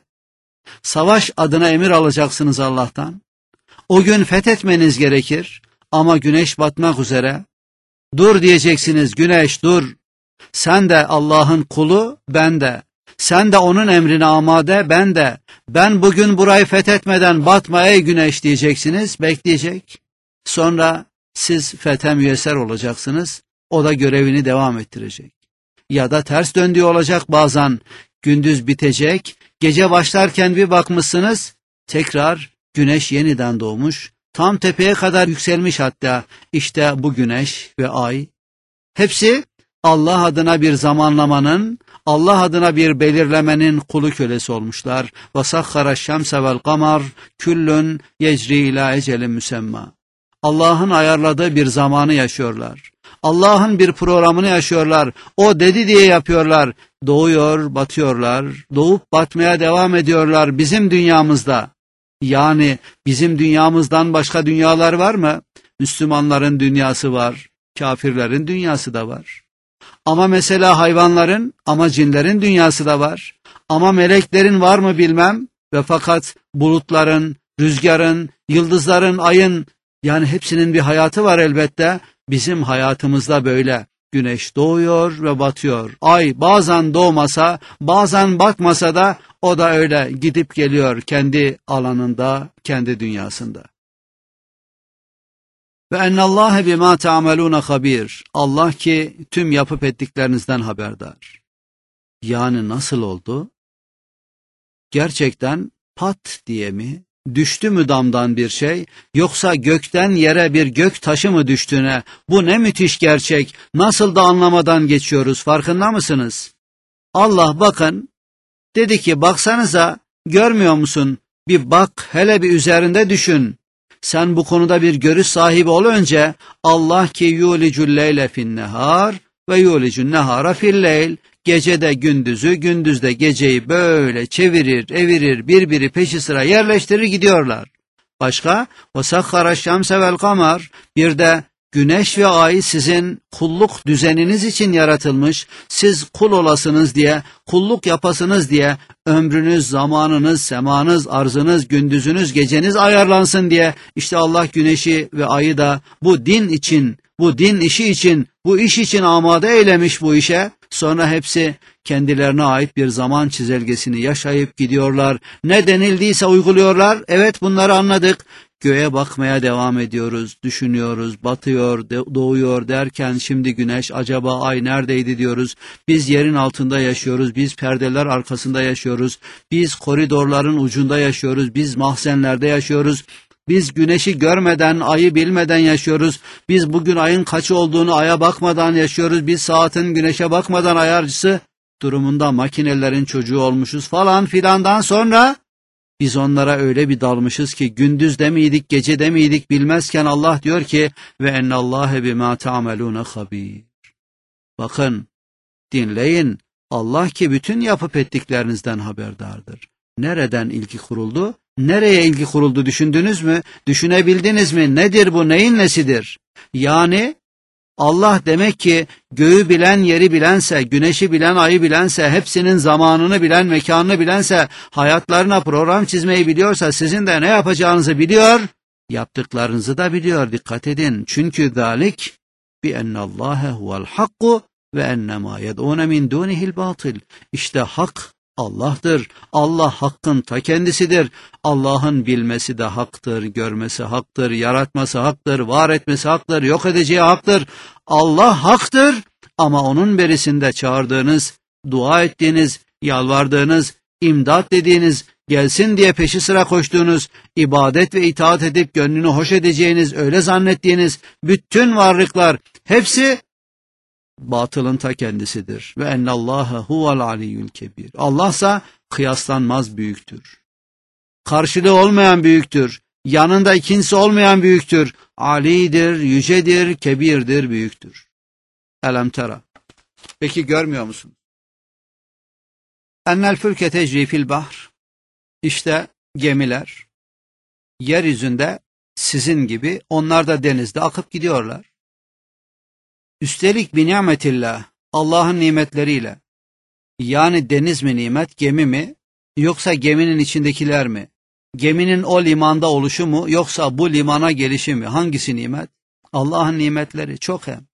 Savaş adına emir alacaksınız Allah'tan. O gün fethetmeniz gerekir ama güneş batmak üzere. Dur diyeceksiniz, güneş dur. Sen de Allah'ın kulu, ben de. Sen de onun emrine amade, ben de. Ben bugün burayı fethetmeden batma ey güneş diyeceksiniz, bekleyecek. Sonra siz fethe müyesser olacaksınız, o da görevini devam ettirecek. Ya da ters döndüğü olacak bazen, gündüz bitecek, gece başlarken bir bakmışsınız, tekrar güneş yeniden doğmuş, tam tepeye kadar yükselmiş hatta, işte bu güneş ve ay. Hepsi Allah adına bir zamanlamanın, Allah adına bir belirlemenin kulu kölesi olmuşlar. وَسَخَّرَ الشَّمْسَ وَالْقَمَرْ كُلٌّ يَجْرِي اِلٰى اَجَلٍ مُسَمَّى. Allah'ın ayarladığı bir zamanı yaşıyorlar. Allah'ın bir programını yaşıyorlar. O dedi diye yapıyorlar. Doğuyor, batıyorlar. Doğup batmaya devam ediyorlar bizim dünyamızda. Yani bizim dünyamızdan başka dünyalar var mı? Müslümanların dünyası var. Kafirlerin dünyası da var. Ama mesela hayvanların, ama cinlerin dünyası da var. Ama meleklerin var mı bilmem. Ve fakat bulutların, rüzgarın, yıldızların, ayın, yani hepsinin bir hayatı var elbette. Bizim hayatımızda böyle. Güneş doğuyor ve batıyor. Ay bazen doğmasa, bazen batmasa da o da öyle gidip geliyor kendi alanında, kendi dünyasında. Ve ennallâhe bimâ te'amelûne habîr. Allah ki tüm yapıp ettiklerinizden haberdar. Yani nasıl oldu? Gerçekten pat diye mi? Düştü mü damdan bir şey, yoksa gökten yere bir gök taşı mı düştüğüne? Bu ne müthiş gerçek, nasıl da anlamadan geçiyoruz, farkında mısınız? Allah bakın, dedi ki baksanıza, görmüyor musun? Bir bak, hele bir üzerinde düşün. Sen bu konuda bir görüş sahibi ol önce. Allah ki yulicul leyle fin nehar ve yulicun nehara fil leyl. Gecede gündüzü, gündüzde geceyi böyle çevirir, evirir, birbiri peşi sıra yerleştirir gidiyorlar. Başka? وَسَخَّرَ الشَّمْسَ وَالْقَمَرِ. Bir de güneş ve ay sizin kulluk düzeniniz için yaratılmış, siz kul olasınız diye, kulluk yapasınız diye, ömrünüz, zamanınız, semanız, arzınız, gündüzünüz, geceniz ayarlansın diye, işte Allah güneşi ve ayı da bu din için, bu din işi için, bu iş için amade eylemiş bu işe. Sonra hepsi kendilerine ait bir zaman çizelgesini yaşayıp gidiyorlar. Ne denildiyse uyguluyorlar. Evet, bunları anladık. Göğe bakmaya devam ediyoruz, düşünüyoruz, batıyor, doğuyor derken şimdi güneş, acaba ay neredeydi diyoruz. Biz yerin altında yaşıyoruz, biz perdeler arkasında yaşıyoruz, biz koridorların ucunda yaşıyoruz, biz mahzenlerde yaşıyoruz. Biz güneşi görmeden, ayı bilmeden yaşıyoruz. Biz bugün ayın kaçı olduğunu aya bakmadan yaşıyoruz. Biz saatin güneşe bakmadan ayarcısı durumunda makinelerin çocuğu olmuşuz falan filandan sonra biz onlara öyle bir dalmışız ki gündüzde miydik, gecede miydik bilmezken Allah diyor ki ve ennallâhe bimâ te'amelûne habîr. Bakın, dinleyin, Allah ki bütün yapıp ettiklerinizden haberdardır. Nereden ilgi kuruldu? Nereye ilgi kuruldu düşündünüz mü? Düşünebildiniz mi? Nedir bu? Neyin nesidir? Yani Allah demek ki göğü bilen, yeri bilense, güneşi bilen, ayı bilense, hepsinin zamanını bilen, mekanını bilense, hayatlarına program çizmeyi biliyorsa, sizin de ne yapacağınızı biliyor, yaptıklarınızı da biliyor. Dikkat edin. Çünkü zalik bi ennallâhe huvel hakku ve ennemâ yed'ûne min dûnihil bâtil. İşte hak Allah'tır. Allah hakkın ta kendisidir. Allah'ın bilmesi de haktır, görmesi haktır, yaratması haktır, var etmesi haktır, yok edeceği haktır. Allah haktır ama onun berisinde çağırdığınız, dua ettiğiniz, yalvardığınız, imdat dediğiniz, gelsin diye peşi sıra koştuğunuz, ibadet ve itaat edip gönlünü hoş edeceğiniz, öyle zannettiğiniz bütün varlıklar hepsi batılın ta kendisidir. Ve ennallâhe huvel aliyyül kebir. Allah'sa kıyaslanmaz büyüktür. Karşılığı olmayan büyüktür. Yanında ikincisi olmayan büyüktür. Alidir, yücedir, kebirdir, büyüktür. Elem tera. Peki görmüyor musun? Ennel fülke tecri fil bahr. İşte gemiler yeryüzünde sizin gibi, onlar da denizde akıp gidiyorlar. Üstelik bi nimetillah, Allah'ın nimetleriyle. Yani deniz mi nimet, gemi mi, yoksa geminin içindekiler mi? Geminin o limanda oluşu mu, yoksa bu limana gelişi mi? Hangisi nimet? Allah'ın nimetleri çok hem.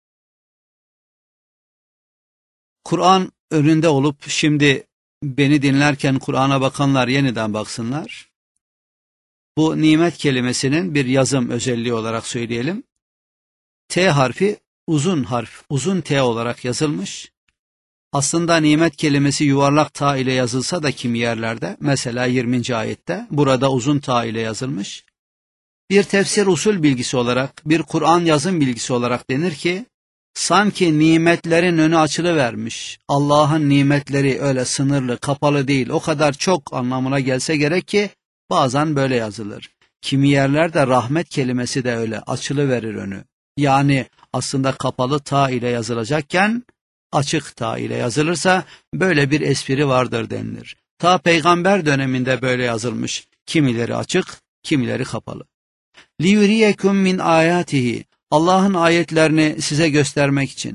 Kur'an önünde olup şimdi beni dinlerken Kur'an'a bakanlar yeniden baksınlar. Bu nimet kelimesinin bir yazım özelliği olarak söyleyelim. T harfi uzun harf, uzun T olarak yazılmış. Aslında nimet kelimesi yuvarlak ta ile yazılsa da kimi yerlerde, mesela yirminci ayette, burada uzun ta ile yazılmış. Bir tefsir usul bilgisi olarak, bir Kur'an yazım bilgisi olarak denir ki, sanki nimetlerin önü açılıvermiş. Allah'ın nimetleri öyle sınırlı, kapalı değil, o kadar çok anlamına gelse gerek ki, bazen böyle yazılır. Kimi yerlerde rahmet kelimesi de öyle açılıverir önü. Yani aslında kapalı ta ile yazılacakken, açık ta ile yazılırsa böyle bir espri vardır denilir. Ta peygamber döneminde böyle yazılmış. Kimileri açık, kimileri kapalı. لِيُرِيَكُمْ min ayatihi. Allah'ın ayetlerini size göstermek için.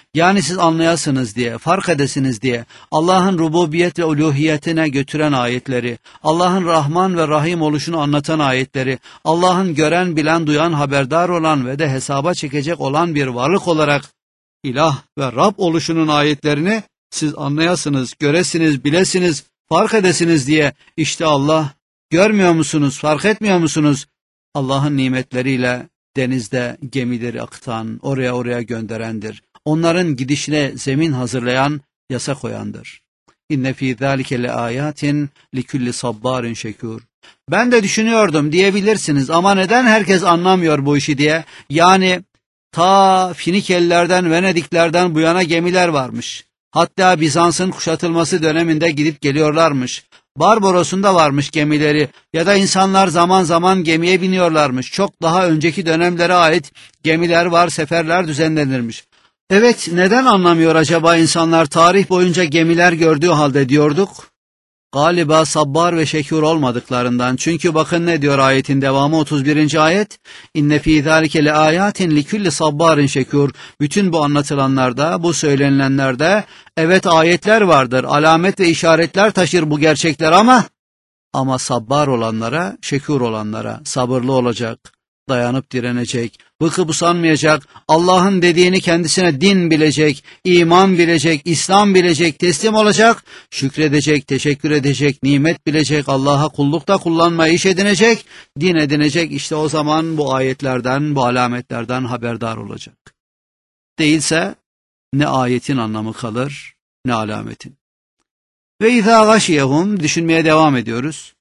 Yani siz anlayasınız diye, fark edesiniz diye Allah'ın rububiyet ve uluhiyetine götüren ayetleri, Allah'ın Rahman ve Rahim oluşunu anlatan ayetleri, Allah'ın gören, bilen, duyan, haberdar olan ve de hesaba çekecek olan bir varlık olarak ilah ve Rab oluşunun ayetlerini siz anlayasınız, göresiniz, bilesiniz, fark edesiniz diye işte Allah, görmüyor musunuz, fark etmiyor musunuz? Allah'ın nimetleriyle denizde gemileri akıtan, oraya oraya gönderendir. Onların gidişine zemin hazırlayan, yasa koyandır. İnne fî zâlike le âyâtin likulli sabbârin şekûr. Ben de düşünüyordum diyebilirsiniz ama neden herkes anlamıyor bu işi diye. Yani ta Finikelilerden, Venediklerden bu yana gemiler varmış. Hatta Bizans'ın kuşatılması döneminde gidip geliyorlarmış. Barbaros'un da varmış gemileri ya da insanlar zaman zaman gemiye biniyorlarmış. Çok daha önceki dönemlere ait gemiler var, seferler düzenlenirmiş. Evet, neden anlamıyor acaba insanlar, tarih boyunca gemiler gördüğü halde diyorduk? Galiba sabbar ve şekûr olmadıklarından. Çünkü bakın ne diyor ayetin devamı, otuz birinci ayet. İnne fî zâlike le âyâtin likulli sabbârin şekûr. Bütün bu anlatılanlarda, bu söylenilenlerde evet ayetler vardır. Alamet ve işaretler taşır bu gerçekler ama ama sabbar olanlara, şekûr olanlara, sabırlı olacak, dayanıp direnecek, bıkıp usanmayacak, Allah'ın dediğini kendisine din bilecek, iman bilecek, İslam bilecek, teslim olacak, şükredecek, teşekkür edecek, nimet bilecek, Allah'a kullukta kullanmayı iş edinecek, din edinecek. İşte o zaman bu ayetlerden, bu alametlerden haberdar olacak. Değilse ne ayetin anlamı kalır, ne alametin. Ve izâ gâşiyehum, düşünmeye devam ediyoruz.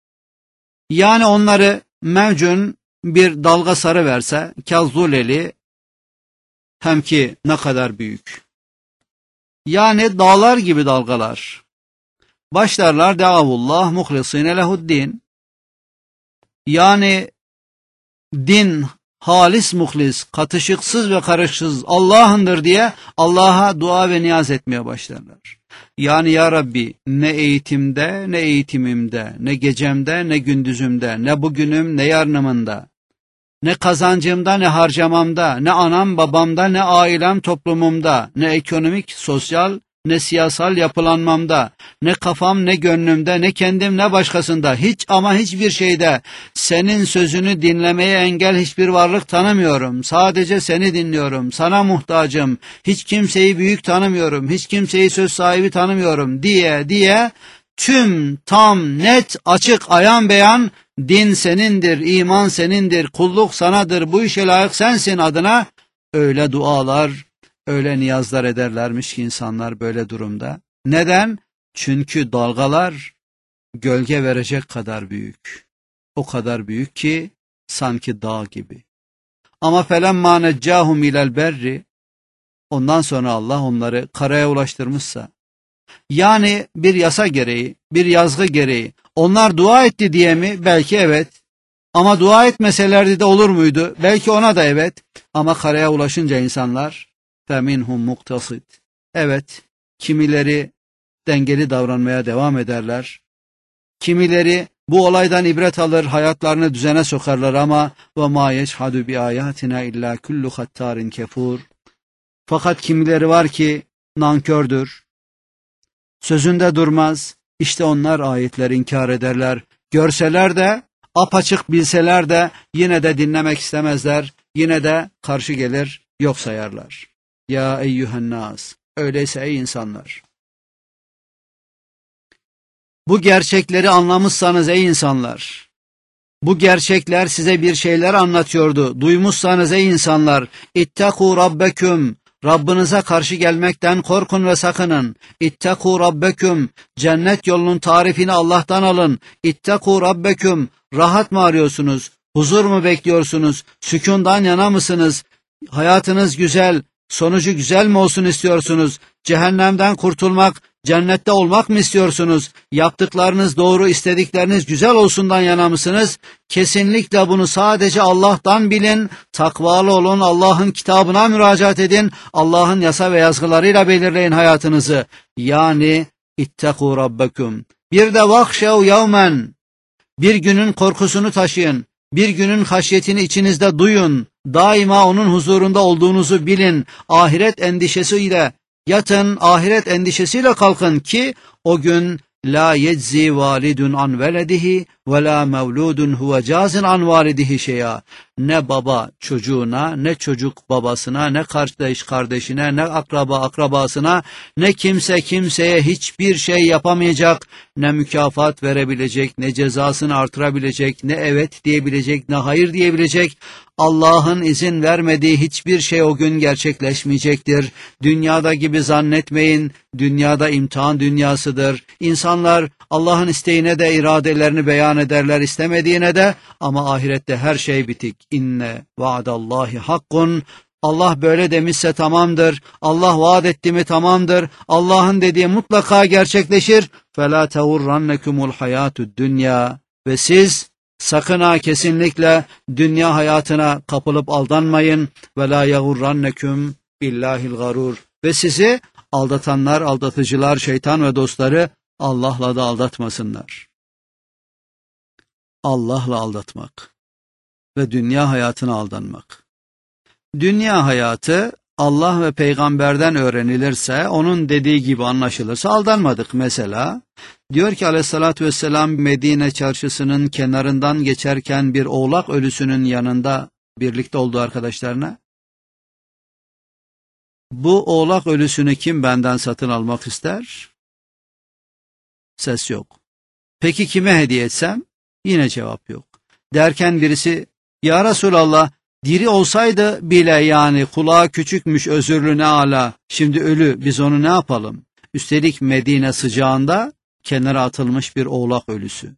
Yani onları mevcun bir dalga sarı verse, kazzuleli, hem ki ne kadar büyük. Yani dağlar gibi dalgalar. Başlarlar deavullah muhlisine lehuddin. Yani din halis muhlis, katışıksız ve karışsız Allah'ındır diye Allah'a dua ve niyaz etmeye başlarlar. Yani ya Rabbi, ne eğitimde, ne eğitimimde, ne gecemde, ne gündüzümde, ne bugünüm, ne yarınımda, ne kazancımda, ne harcamamda, ne anam babamda, ne ailem toplumumda, ne ekonomik, sosyal, ne siyasal yapılanmamda, ne kafam, ne gönlümde, ne kendim, ne başkasında, hiç ama hiçbir şeyde senin sözünü dinlemeye engel hiçbir varlık tanımıyorum. Sadece seni dinliyorum, sana muhtacım, hiç kimseyi büyük tanımıyorum, hiç kimseyi söz sahibi tanımıyorum diye diye tüm, tam, net, açık, ayan beyan din senindir, iman senindir, kulluk sanadır, bu işe layık sensin adına öyle dualar, öyle niyazlar ederlermiş ki insanlar böyle durumda. Neden? Çünkü dalgalar gölge verecek kadar büyük. O kadar büyük ki sanki dağ gibi. Ama felemma neccahum ilel berri, ondan sonra Allah onları karaya ulaştırmışsa, yani bir yasa gereği, bir yazgı gereği onlar dua etti diye mi? Belki evet. Ama dua etmeselerdi de olur muydu? Belki ona da evet. Ama karaya ulaşınca insanlar feminhum muktasid. Evet, kimileri dengeli davranmaya devam ederler. Kimileri bu olaydan ibret alır, hayatlarını düzene sokarlar ama ve ma yeşhadu bi ayatina illa kullu hattarin kefur. Fakat kimileri var ki nankördür. Sözünde durmaz. İşte onlar ayetleri inkar ederler. Görseler de, apaçık bilseler de yine de dinlemek istemezler. Yine de karşı gelir, yok sayarlar. Ya eyyühennas, öyleyse ey insanlar. Bu gerçekleri anlamışsanız ey insanlar. Bu gerçekler size bir şeyler anlatıyordu. Duymuşsanız ey insanlar. İttekû rabbeküm. Rabbinize karşı gelmekten korkun ve sakının. İttekû rabbeküm. Cennet yolunun tarifini Allah'tan alın. İttekû rabbeküm. Rahat mı arıyorsunuz? Huzur mu bekliyorsunuz? Sükundan yana mısınız? Hayatınız güzel, sonucu güzel mi olsun istiyorsunuz? Cehennemden kurtulmak, cennette olmak mı istiyorsunuz? Yaptıklarınız doğru, istedikleriniz güzel olsundan yana mısınız? Kesinlikle bunu sadece Allah'tan bilin, takvalı olun, Allah'ın kitabına müracaat edin, Allah'ın yasa ve yazgılarıyla belirleyin hayatınızı. Yani ittekû rabbeküm. Bir de vakşev yevmen. Bir günün korkusunu taşıyın, bir günün haşyetini içinizde duyun, Daima onun huzurunda olduğunuzu bilin. Ahiret endişesiyle yatın, ahiret endişesiyle kalkın ki o gün la yeczi validun an veledihi ve la mevludun huve cazin an validihi şey'a. Ne baba çocuğuna, ne çocuk babasına, ne kardeş kardeşine, ne akraba akrabasına, ne kimse kimseye hiçbir şey yapamayacak, ne mükafat verebilecek, ne cezasını artırabilecek, ne evet diyebilecek, ne hayır diyebilecek. Allah'ın izin vermediği hiçbir şey o gün gerçekleşmeyecektir. Dünyada gibi zannetmeyin, dünyada imtihan dünyasıdır. İnsanlar Allah'ın isteğine de iradelerini beyan ederler, istemediğine de, ama ahirette her şey bitik. İnne vaadallahi hakkun. Allah böyle demişse tamamdır. Allah vaat etti mi tamamdır. Allah'ın dediği mutlaka gerçekleşir. فَلَا تَغُرَّنَّكُمُ الْحَيَاتُ الدُّنْيَا. Ve siz sakın ha kesinlikle dünya hayatına kapılıp aldanmayın. وَلَا يَغُرَّنَّكُمْ بِاللّٰهِ الْغَرُورِ. Ve sizi aldatanlar, aldatıcılar, şeytan ve dostları Allah'la da aldatmasınlar. Allah'la aldatmak ve dünya hayatına aldanmak. Dünya hayatı Allah ve peygamberden öğrenilirse, onun dediği gibi anlaşılırsa aldanmadık. Mesela diyor ki aleyhissalatü vesselam, Medine çarşısının kenarından geçerken bir oğlak ölüsünün yanında birlikte olduğu arkadaşlarına, bu oğlak ölüsünü kim benden satın almak ister? Ses yok. Peki kime hediye etsem? Yine cevap yok. Derken birisi, ya Resulallah, diri olsaydı bile, yani kulağı küçükmüş, özürlü ne ala, şimdi ölü, biz onu ne yapalım? Üstelik Medine sıcağında kenara atılmış bir oğlak ölüsü.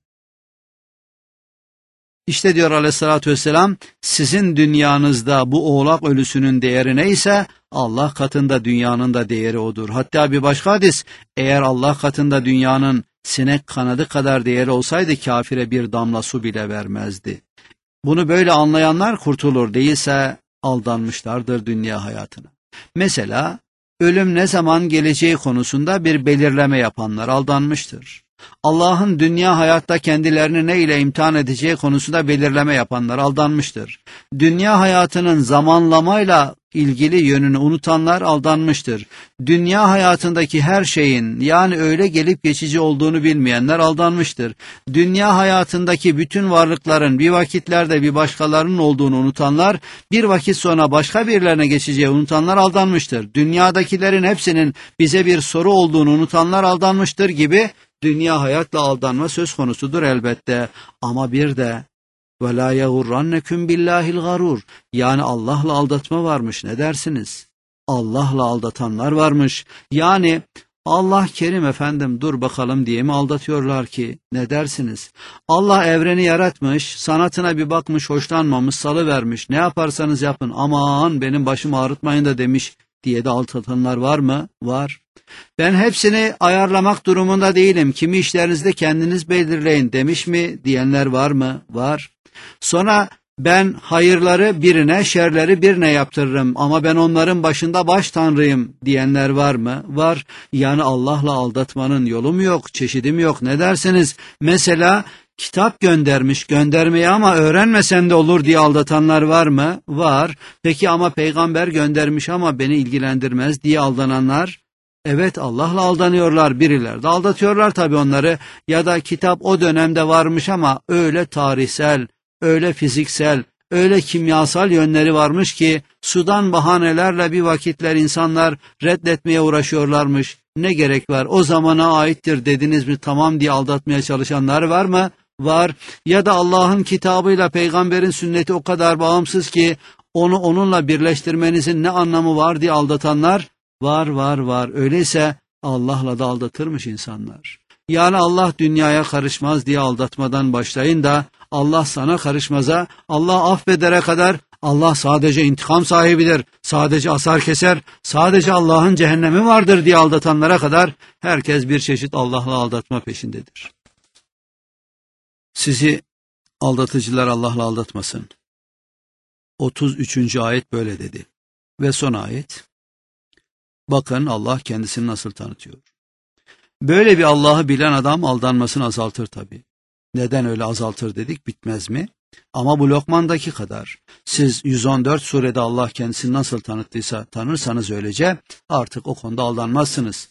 İşte diyor aleyhissalatü vesselam, sizin dünyanızda bu oğlak ölüsünün değeri neyse, Allah katında dünyanın da değeri odur. Hatta bir başka hadis, eğer Allah katında dünyanın sinek kanadı kadar değeri olsaydı kafire bir damla su bile vermezdi. Bunu böyle anlayanlar kurtulur, değilse aldanmışlardır dünya hayatına. Mesela ölüm ne zaman geleceği konusunda bir belirleme yapanlar aldanmıştır. Allah'ın dünya hayatta kendilerini ne ile imtihan edeceği konusunda belirleme yapanlar aldanmıştır. Dünya hayatının zamanlamayla ilgili yönünü unutanlar aldanmıştır. Dünya hayatındaki her şeyin, yani öyle gelip geçici olduğunu bilmeyenler aldanmıştır. Dünya hayatındaki bütün varlıkların bir vakitlerde bir başkalarının olduğunu unutanlar, bir vakit sonra başka birilerine geçeceği unutanlar aldanmıştır. Dünyadakilerin hepsinin bize bir soru olduğunu unutanlar aldanmıştır gibi dünya hayatla aldanma söz konusudur elbette. Ama bir de وَلَا يَغُرَّنَّكُمْ بِاللّٰهِ الْغَرُورِ. Yani Allah'la aldatma varmış, ne dersiniz? Allah'la aldatanlar varmış. Yani Allah kerim efendim, dur bakalım diye mi aldatıyorlar ki? Ne dersiniz? Allah evreni yaratmış, sanatına bir bakmış, hoşlanmamış, salıvermiş. Ne yaparsanız yapın, aman benim başımı ağrıtmayın da demiş diye de aldatanlar var mı? Var. Ben hepsini ayarlamak durumunda değilim. Kimi işlerinizde kendiniz belirleyin demiş mi diyenler var mı? Var. Sonra ben hayırları birine, şerleri birine yaptırırım ama ben onların başında baş tanrıyım diyenler var mı? Var. Yani Allah'la aldatmanın yolu mu yok, çeşidi mi yok? Ne dersiniz? Mesela kitap göndermiş, göndermeyi ama öğrenmesen de olur diye aldatanlar var mı? Var. Peki ama peygamber göndermiş ama beni ilgilendirmez diye aldananlar? Evet, Allah'la aldanıyorlar birileri de aldatıyorlar tabii onları. Ya da kitap o dönemde varmış ama öyle tarihsel, öyle fiziksel, öyle kimyasal yönleri varmış ki sudan bahanelerle bir vakitler insanlar reddetmeye uğraşıyorlarmış. Ne gerek var, o zamana aittir dediniz mi tamam diye aldatmaya çalışanlar var mı? Var. Ya da Allah'ın kitabıyla peygamberin sünneti o kadar bağımsız ki onu onunla birleştirmenizin ne anlamı var diye aldatanlar var var var. Öyleyse Allah'la da aldatırmış insanlar. Yani Allah dünyaya karışmaz diye aldatmadan başlayın da Allah sana karışmaza, Allah affedere kadar, Allah sadece intikam sahibidir, sadece asar keser, sadece Allah'ın cehennemi vardır diye aldatanlara kadar herkes bir çeşit Allah'la aldatma peşindedir. Sizi aldatıcılar Allah'la aldatmasın. otuz üçüncü ayet böyle dedi. Ve son ayet. Bakın Allah kendisini nasıl tanıtıyor. Böyle bir Allah'ı bilen adam aldanmasını azaltır tabii. Neden öyle azaltır dedik, bitmez mi? Ama bu Lokman'daki kadar. Siz yüz on dört surede Allah kendisini nasıl tanıttıysa tanırsanız öylece artık o konuda aldanmazsınız.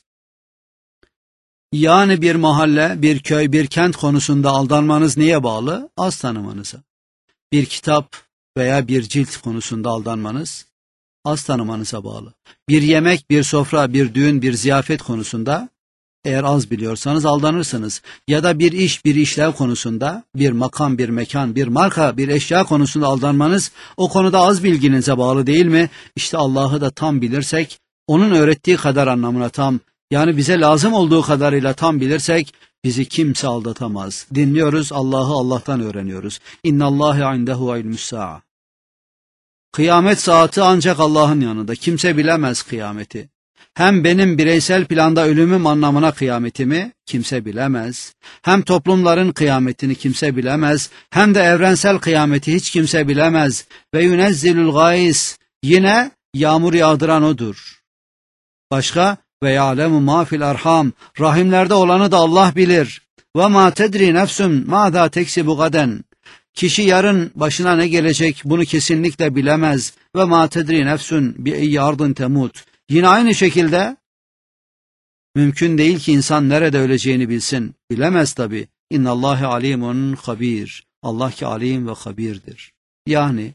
Yani bir mahalle, bir köy, bir kent konusunda aldanmanız neye bağlı? Az tanımanıza. Bir kitap veya bir cilt konusunda aldanmanız az tanımanıza bağlı. Bir yemek, bir sofra, bir düğün, bir ziyafet konusunda eğer az biliyorsanız aldanırsınız. Ya da bir iş, bir işlev konusunda, bir makam, bir mekan, bir marka, bir eşya konusunda aldanmanız o konuda az bilginize bağlı değil mi? İşte Allah'ı da tam bilirsek, onun öğrettiği kadar anlamına tam, yani bize lazım olduğu kadarıyla tam bilirsek, bizi kimse aldatamaz. Dinliyoruz, Allah'ı Allah'tan öğreniyoruz. İnnallâhe indehu ilmü's-sâ'a. Kıyamet saati ancak Allah'ın yanında. Kimse bilemez kıyameti. Hem benim bireysel planda ölümüm anlamına kıyametimi kimse bilemez. Hem toplumların kıyametini kimse bilemez. Hem de evrensel kıyameti hiç kimse bilemez. Ve yunezzilul gâis, yine yağmur yağdıran odur. Başka? Ve ya'lemu ma fil arham, rahimlerde olanı da Allah bilir. Ve ma tedri nefsum mâzâ teksibu gaden. Kişi yarın başına ne gelecek bunu kesinlikle bilemez. Ve ma tedri nefsun bi eyyi ardın temut. Yine aynı şekilde mümkün değil ki insan nerede öleceğini bilsin. Bilemez tabi. İnnallâhe alimun habir. Allah ki alim ve habirdir. Yani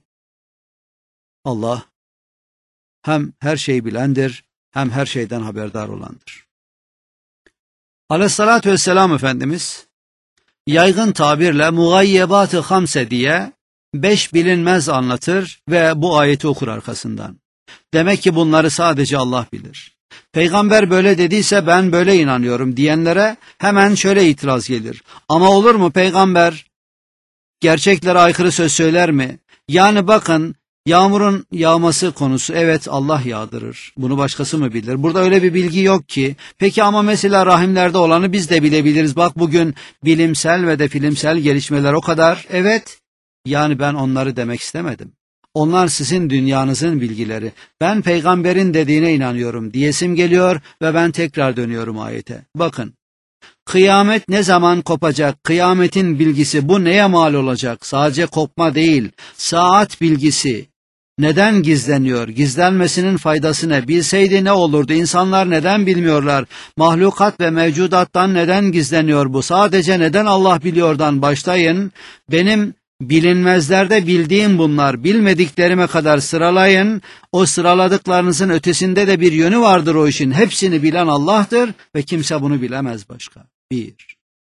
Allah hem her şeyi bilendir, hem her şeyden haberdar olandır. Aleyhissalatü vesselam Efendimiz yaygın tabirle mugayyebat-ı hamse diye beş bilinmez anlatır ve bu ayeti okur arkasından. Demek ki bunları sadece Allah bilir. Peygamber böyle dediyse ben böyle inanıyorum diyenlere hemen şöyle itiraz gelir. Ama olur mu peygamber gerçeklere aykırı söz söyler mi? Yani bakın, yağmurun yağması konusu, evet Allah yağdırır. Bunu başkası mı bilir? Burada öyle bir bilgi yok ki. Peki ama mesela rahimlerde olanı biz de bilebiliriz. Bak bugün bilimsel ve de filmsel gelişmeler o kadar. Evet, yani ben onları demek istemedim. Onlar sizin dünyanızın bilgileri. Ben peygamberin dediğine inanıyorum diyesim geliyor ve ben tekrar dönüyorum ayete. Bakın. Kıyamet ne zaman kopacak? Kıyametin bilgisi bu neye mal olacak? Sadece kopma değil, saat bilgisi. Neden gizleniyor? Gizlenmesinin faydası ne? Bilseydi ne olurdu? İnsanlar neden bilmiyorlar? Mahlukat ve mevcudattan neden gizleniyor bu? Sadece neden Allah biliyordan başlayın. Benim bilinmezlerde bildiğim bunlar. Bilmediklerime kadar sıralayın. O sıraladıklarınızın ötesinde de bir yönü vardır o işin. Hepsini bilen Allah'tır ve kimse bunu bilemez başka. Bir.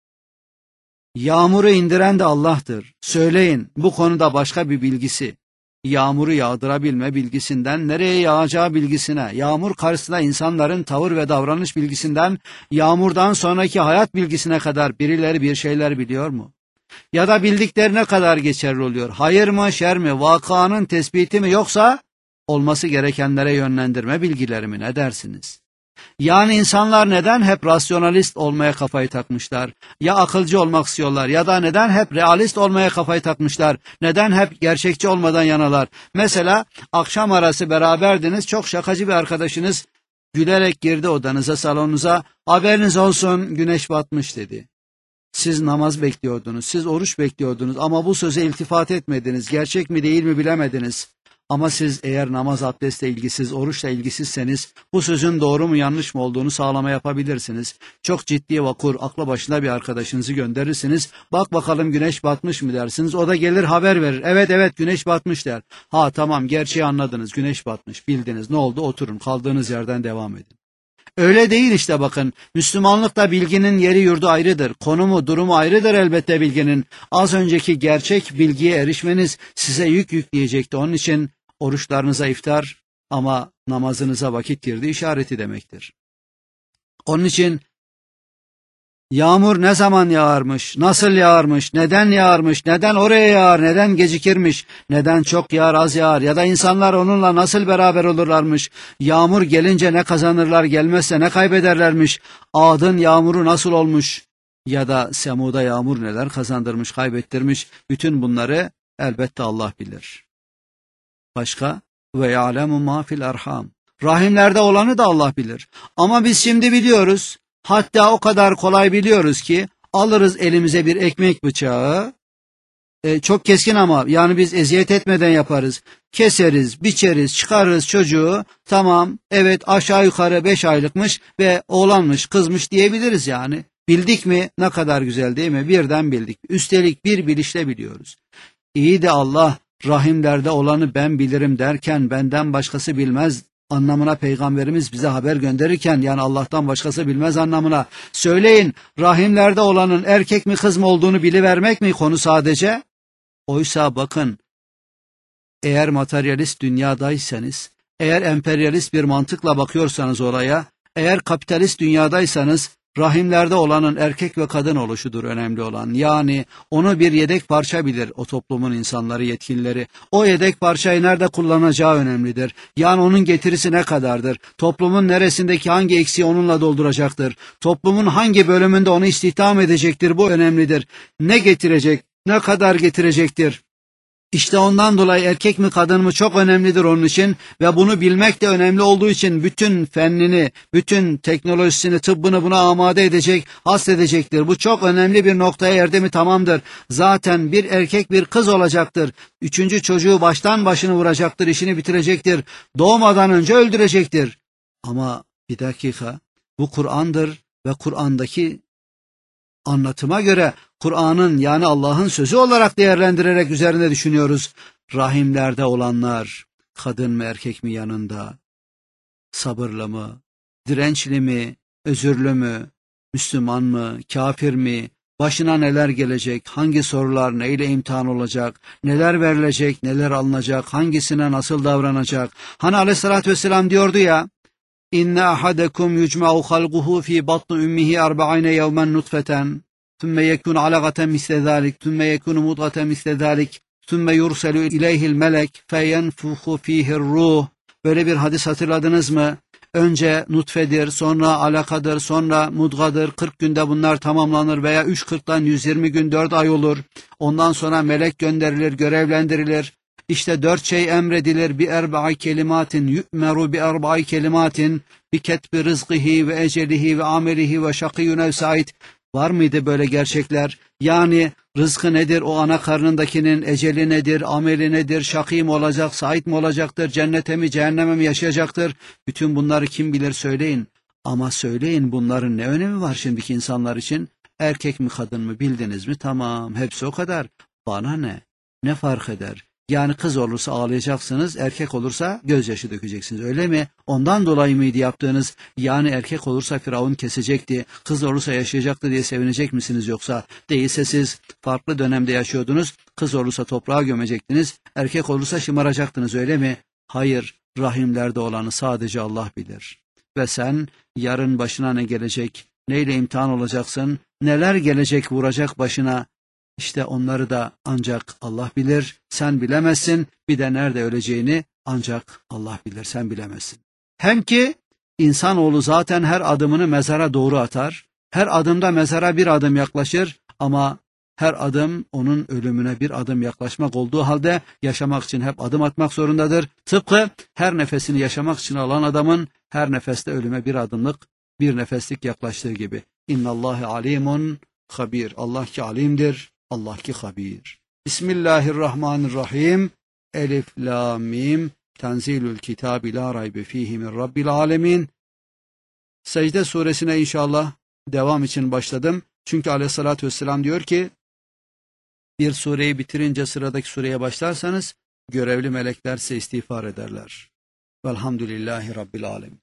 Yağmuru indiren de Allah'tır. Söyleyin, bu konuda başka bir bilgisi. Yağmuru yağdırabilme bilgisinden nereye yağacağı bilgisine, yağmur karşısında insanların tavır ve davranış bilgisinden, yağmurdan sonraki hayat bilgisine kadar birileri bir şeyler biliyor mu? Ya da bildiklerine kadar geçerli oluyor. Hayır mı, şer mi, vakanın tespiti mi, yoksa olması gerekenlere yönlendirme bilgileri mi, ne dersiniz? Yani insanlar neden hep rasyonalist olmaya kafayı takmışlar? Ya akılcı olmak istiyorlar ya da neden hep realist olmaya kafayı takmışlar? Neden hep gerçekçi olmadan yanalar? Mesela akşam arası beraberdiniz, çok şakacı bir arkadaşınız gülerek girdi odanıza, salonunuza. Haberiniz olsun, güneş batmış dedi. Siz namaz bekliyordunuz, siz oruç bekliyordunuz ama bu söze iltifat etmediniz. Gerçek mi değil mi bilemediniz. Ama siz eğer namaz abdestle ilgisiz, oruçla ilgisizseniz bu sözün doğru mu yanlış mı olduğunu sağlama yapabilirsiniz. Çok ciddi vakur, aklı başında bir arkadaşınızı gönderirsiniz. Bak bakalım güneş batmış mı dersiniz. O da gelir haber verir. Evet evet güneş batmış der. Ha tamam, gerçeği anladınız, güneş batmış, bildiniz. Ne oldu? Oturun, kaldığınız yerden devam edin. Öyle değil işte bakın. Müslümanlıkta bilginin yeri yurdu ayrıdır. Konumu, durumu ayrıdır elbette bilginin. Az önceki gerçek bilgiye erişmeniz size yük yükleyecekti. Onun için oruçlarınıza iftar ama namazınıza vakit girdi işareti demektir. Onun için yağmur ne zaman yağarmış, nasıl yağarmış, neden yağarmış, neden oraya yağar, neden gecikirmiş, neden çok yağar, az yağar ya da insanlar onunla nasıl beraber olurlarmış, yağmur gelince ne kazanırlar, gelmezse ne kaybederlermiş, Ad'ın yağmuru nasıl olmuş ya da Semud'a yağmur neler kazandırmış, kaybettirmiş, bütün bunları elbette Allah bilir. Başka? Ve ya'lemu ma fil arham. Rahimlerde olanı da Allah bilir. Ama biz şimdi biliyoruz. Hatta o kadar kolay biliyoruz ki alırız elimize bir ekmek bıçağı, e, çok keskin ama yani biz eziyet etmeden yaparız. Keseriz, biçeriz, çıkarırız çocuğu. Tamam, evet aşağı yukarı beş aylıkmış ve oğlanmış, kızmış diyebiliriz yani. Bildik mi? Ne kadar güzel değil mi? Birden bildik. Üstelik bir bilişle biliyoruz. İyi de Allah rahimlerde olanı ben bilirim derken benden başkası bilmez anlamına peygamberimiz bize haber gönderirken yani Allah'tan başkası bilmez anlamına söyleyin rahimlerde olanın erkek mi kız mı olduğunu bilivermek mi konu sadece? Oysa bakın eğer materyalist dünyadaysanız, eğer emperyalist bir mantıkla bakıyorsanız olaya, eğer kapitalist dünyadaysanız rahimlerde olanın erkek ve kadın oluşudur önemli olan. Yani onu bir yedek parça bilir o toplumun insanları, yetkilileri. O yedek parçayı nerede kullanacağı önemlidir. Yani onun getirisi ne kadardır? Toplumun neresindeki hangi eksiği onunla dolduracaktır? Toplumun hangi bölümünde onu istihdam edecektir? Bu önemlidir. Ne getirecek? Ne kadar getirecektir? İşte ondan dolayı erkek mi kadın mı çok önemlidir onun için ve bunu bilmek de önemli olduğu için bütün fennini, bütün teknolojisini, tıbbını buna amade edecek, hasredecektir. Bu çok önemli bir noktaya erdi mi tamamdır. Zaten bir erkek bir kız olacaktır. Üçüncü çocuğu baştan başını vuracaktır, işini bitirecektir. Doğmadan önce öldürecektir. Ama bir dakika, bu Kur'an'dır ve Kur'an'daki anlatıma göre Kur'an'ın yani Allah'ın sözü olarak değerlendirerek üzerine düşünüyoruz. Rahimlerde olanlar kadın mı erkek mi yanında? Sabırlı mı? Dirençli mi? Özürlü mü? Müslüman mı? Kafir mi? Başına neler gelecek? Hangi sorular neyle imtihan olacak? Neler verilecek? Neler alınacak? Hangisine nasıl davranacak? Hani Aleyhisselatü Vesselam diyordu ya İnne ahadekum yucma'u halquhu fi batni ummihi arba'ine yevmen nutfeten thumme yekun alaqaten misle zalik thumme yekun mudgaten misle zalik thumme yurselu ileyhil melek feyenfuhu fihi'r ruh. Böyle bir hadis hatırladınız mı? Önce nutfedir, sonra alakadır, sonra mudgadır. kırk günde bunlar tamamlanır veya üç kırktan yüz yirmi gün dört ay olur. Ondan sonra melek gönderilir, görevlendirilir. İşte dört şey emredilir. Bi erba'i kelimatin yu'meru bi erba'i kelimatin bi ketbi rızkıhi ve ecelihi ve amelihi ve şakiyyun ev sa'id. Var mıydı böyle gerçekler? Yani rızkı nedir? O ana karnındakinin eceli nedir? Ameli nedir? Şakî mi olacak? Sa'id mi olacaktır? Cennete mi cehenneme mi yaşayacaktır? Bütün bunları kim bilir söyleyin. Ama söyleyin bunların ne önemi var şimdiki insanlar için? Erkek mi kadın mı bildiniz mi? Tamam hepsi o kadar. Bana ne? Ne fark eder? Yani kız olursa ağlayacaksınız, erkek olursa gözyaşı dökeceksiniz öyle mi? Ondan dolayı mıydı yaptığınız? Yani erkek olursa Firavun kesecekti, kız olursa yaşayacaktı diye sevinecek misiniz yoksa? Değilse siz farklı dönemde yaşıyordunuz, kız olursa toprağa gömecektiniz, erkek olursa şımaracaktınız öyle mi? Hayır, rahimlerde olanı sadece Allah bilir. Ve sen yarın başına ne gelecek, neyle imtihan olacaksın, neler gelecek vuracak başına, İşte onları da ancak Allah bilir, sen bilemezsin. Bir de nerede öleceğini ancak Allah bilir, sen bilemezsin. Hem ki insanoğlu zaten her adımını mezara doğru atar. Her adımda mezara bir adım yaklaşır ama her adım onun ölümüne bir adım yaklaşmak olduğu halde yaşamak için hep adım atmak zorundadır. Tıpkı her nefesini yaşamak için alan adamın her nefeste ölüme bir adımlık, bir nefeslik yaklaştığı gibi. İnnallâhe alimun habir. Allah ki alimdir. Allah ki habir. Bismillahirrahmanirrahim. Elif, la, mim. Tenzilül kitabi la raybe fihi min rabbil alemin. Secde suresine inşallah devam için başladım. Çünkü aleyhissalatü vesselam diyor ki, bir sureyi bitirince sıradaki sureye başlarsanız, görevli melekler size istiğfar ederler. Velhamdülillahi rabbil alemin.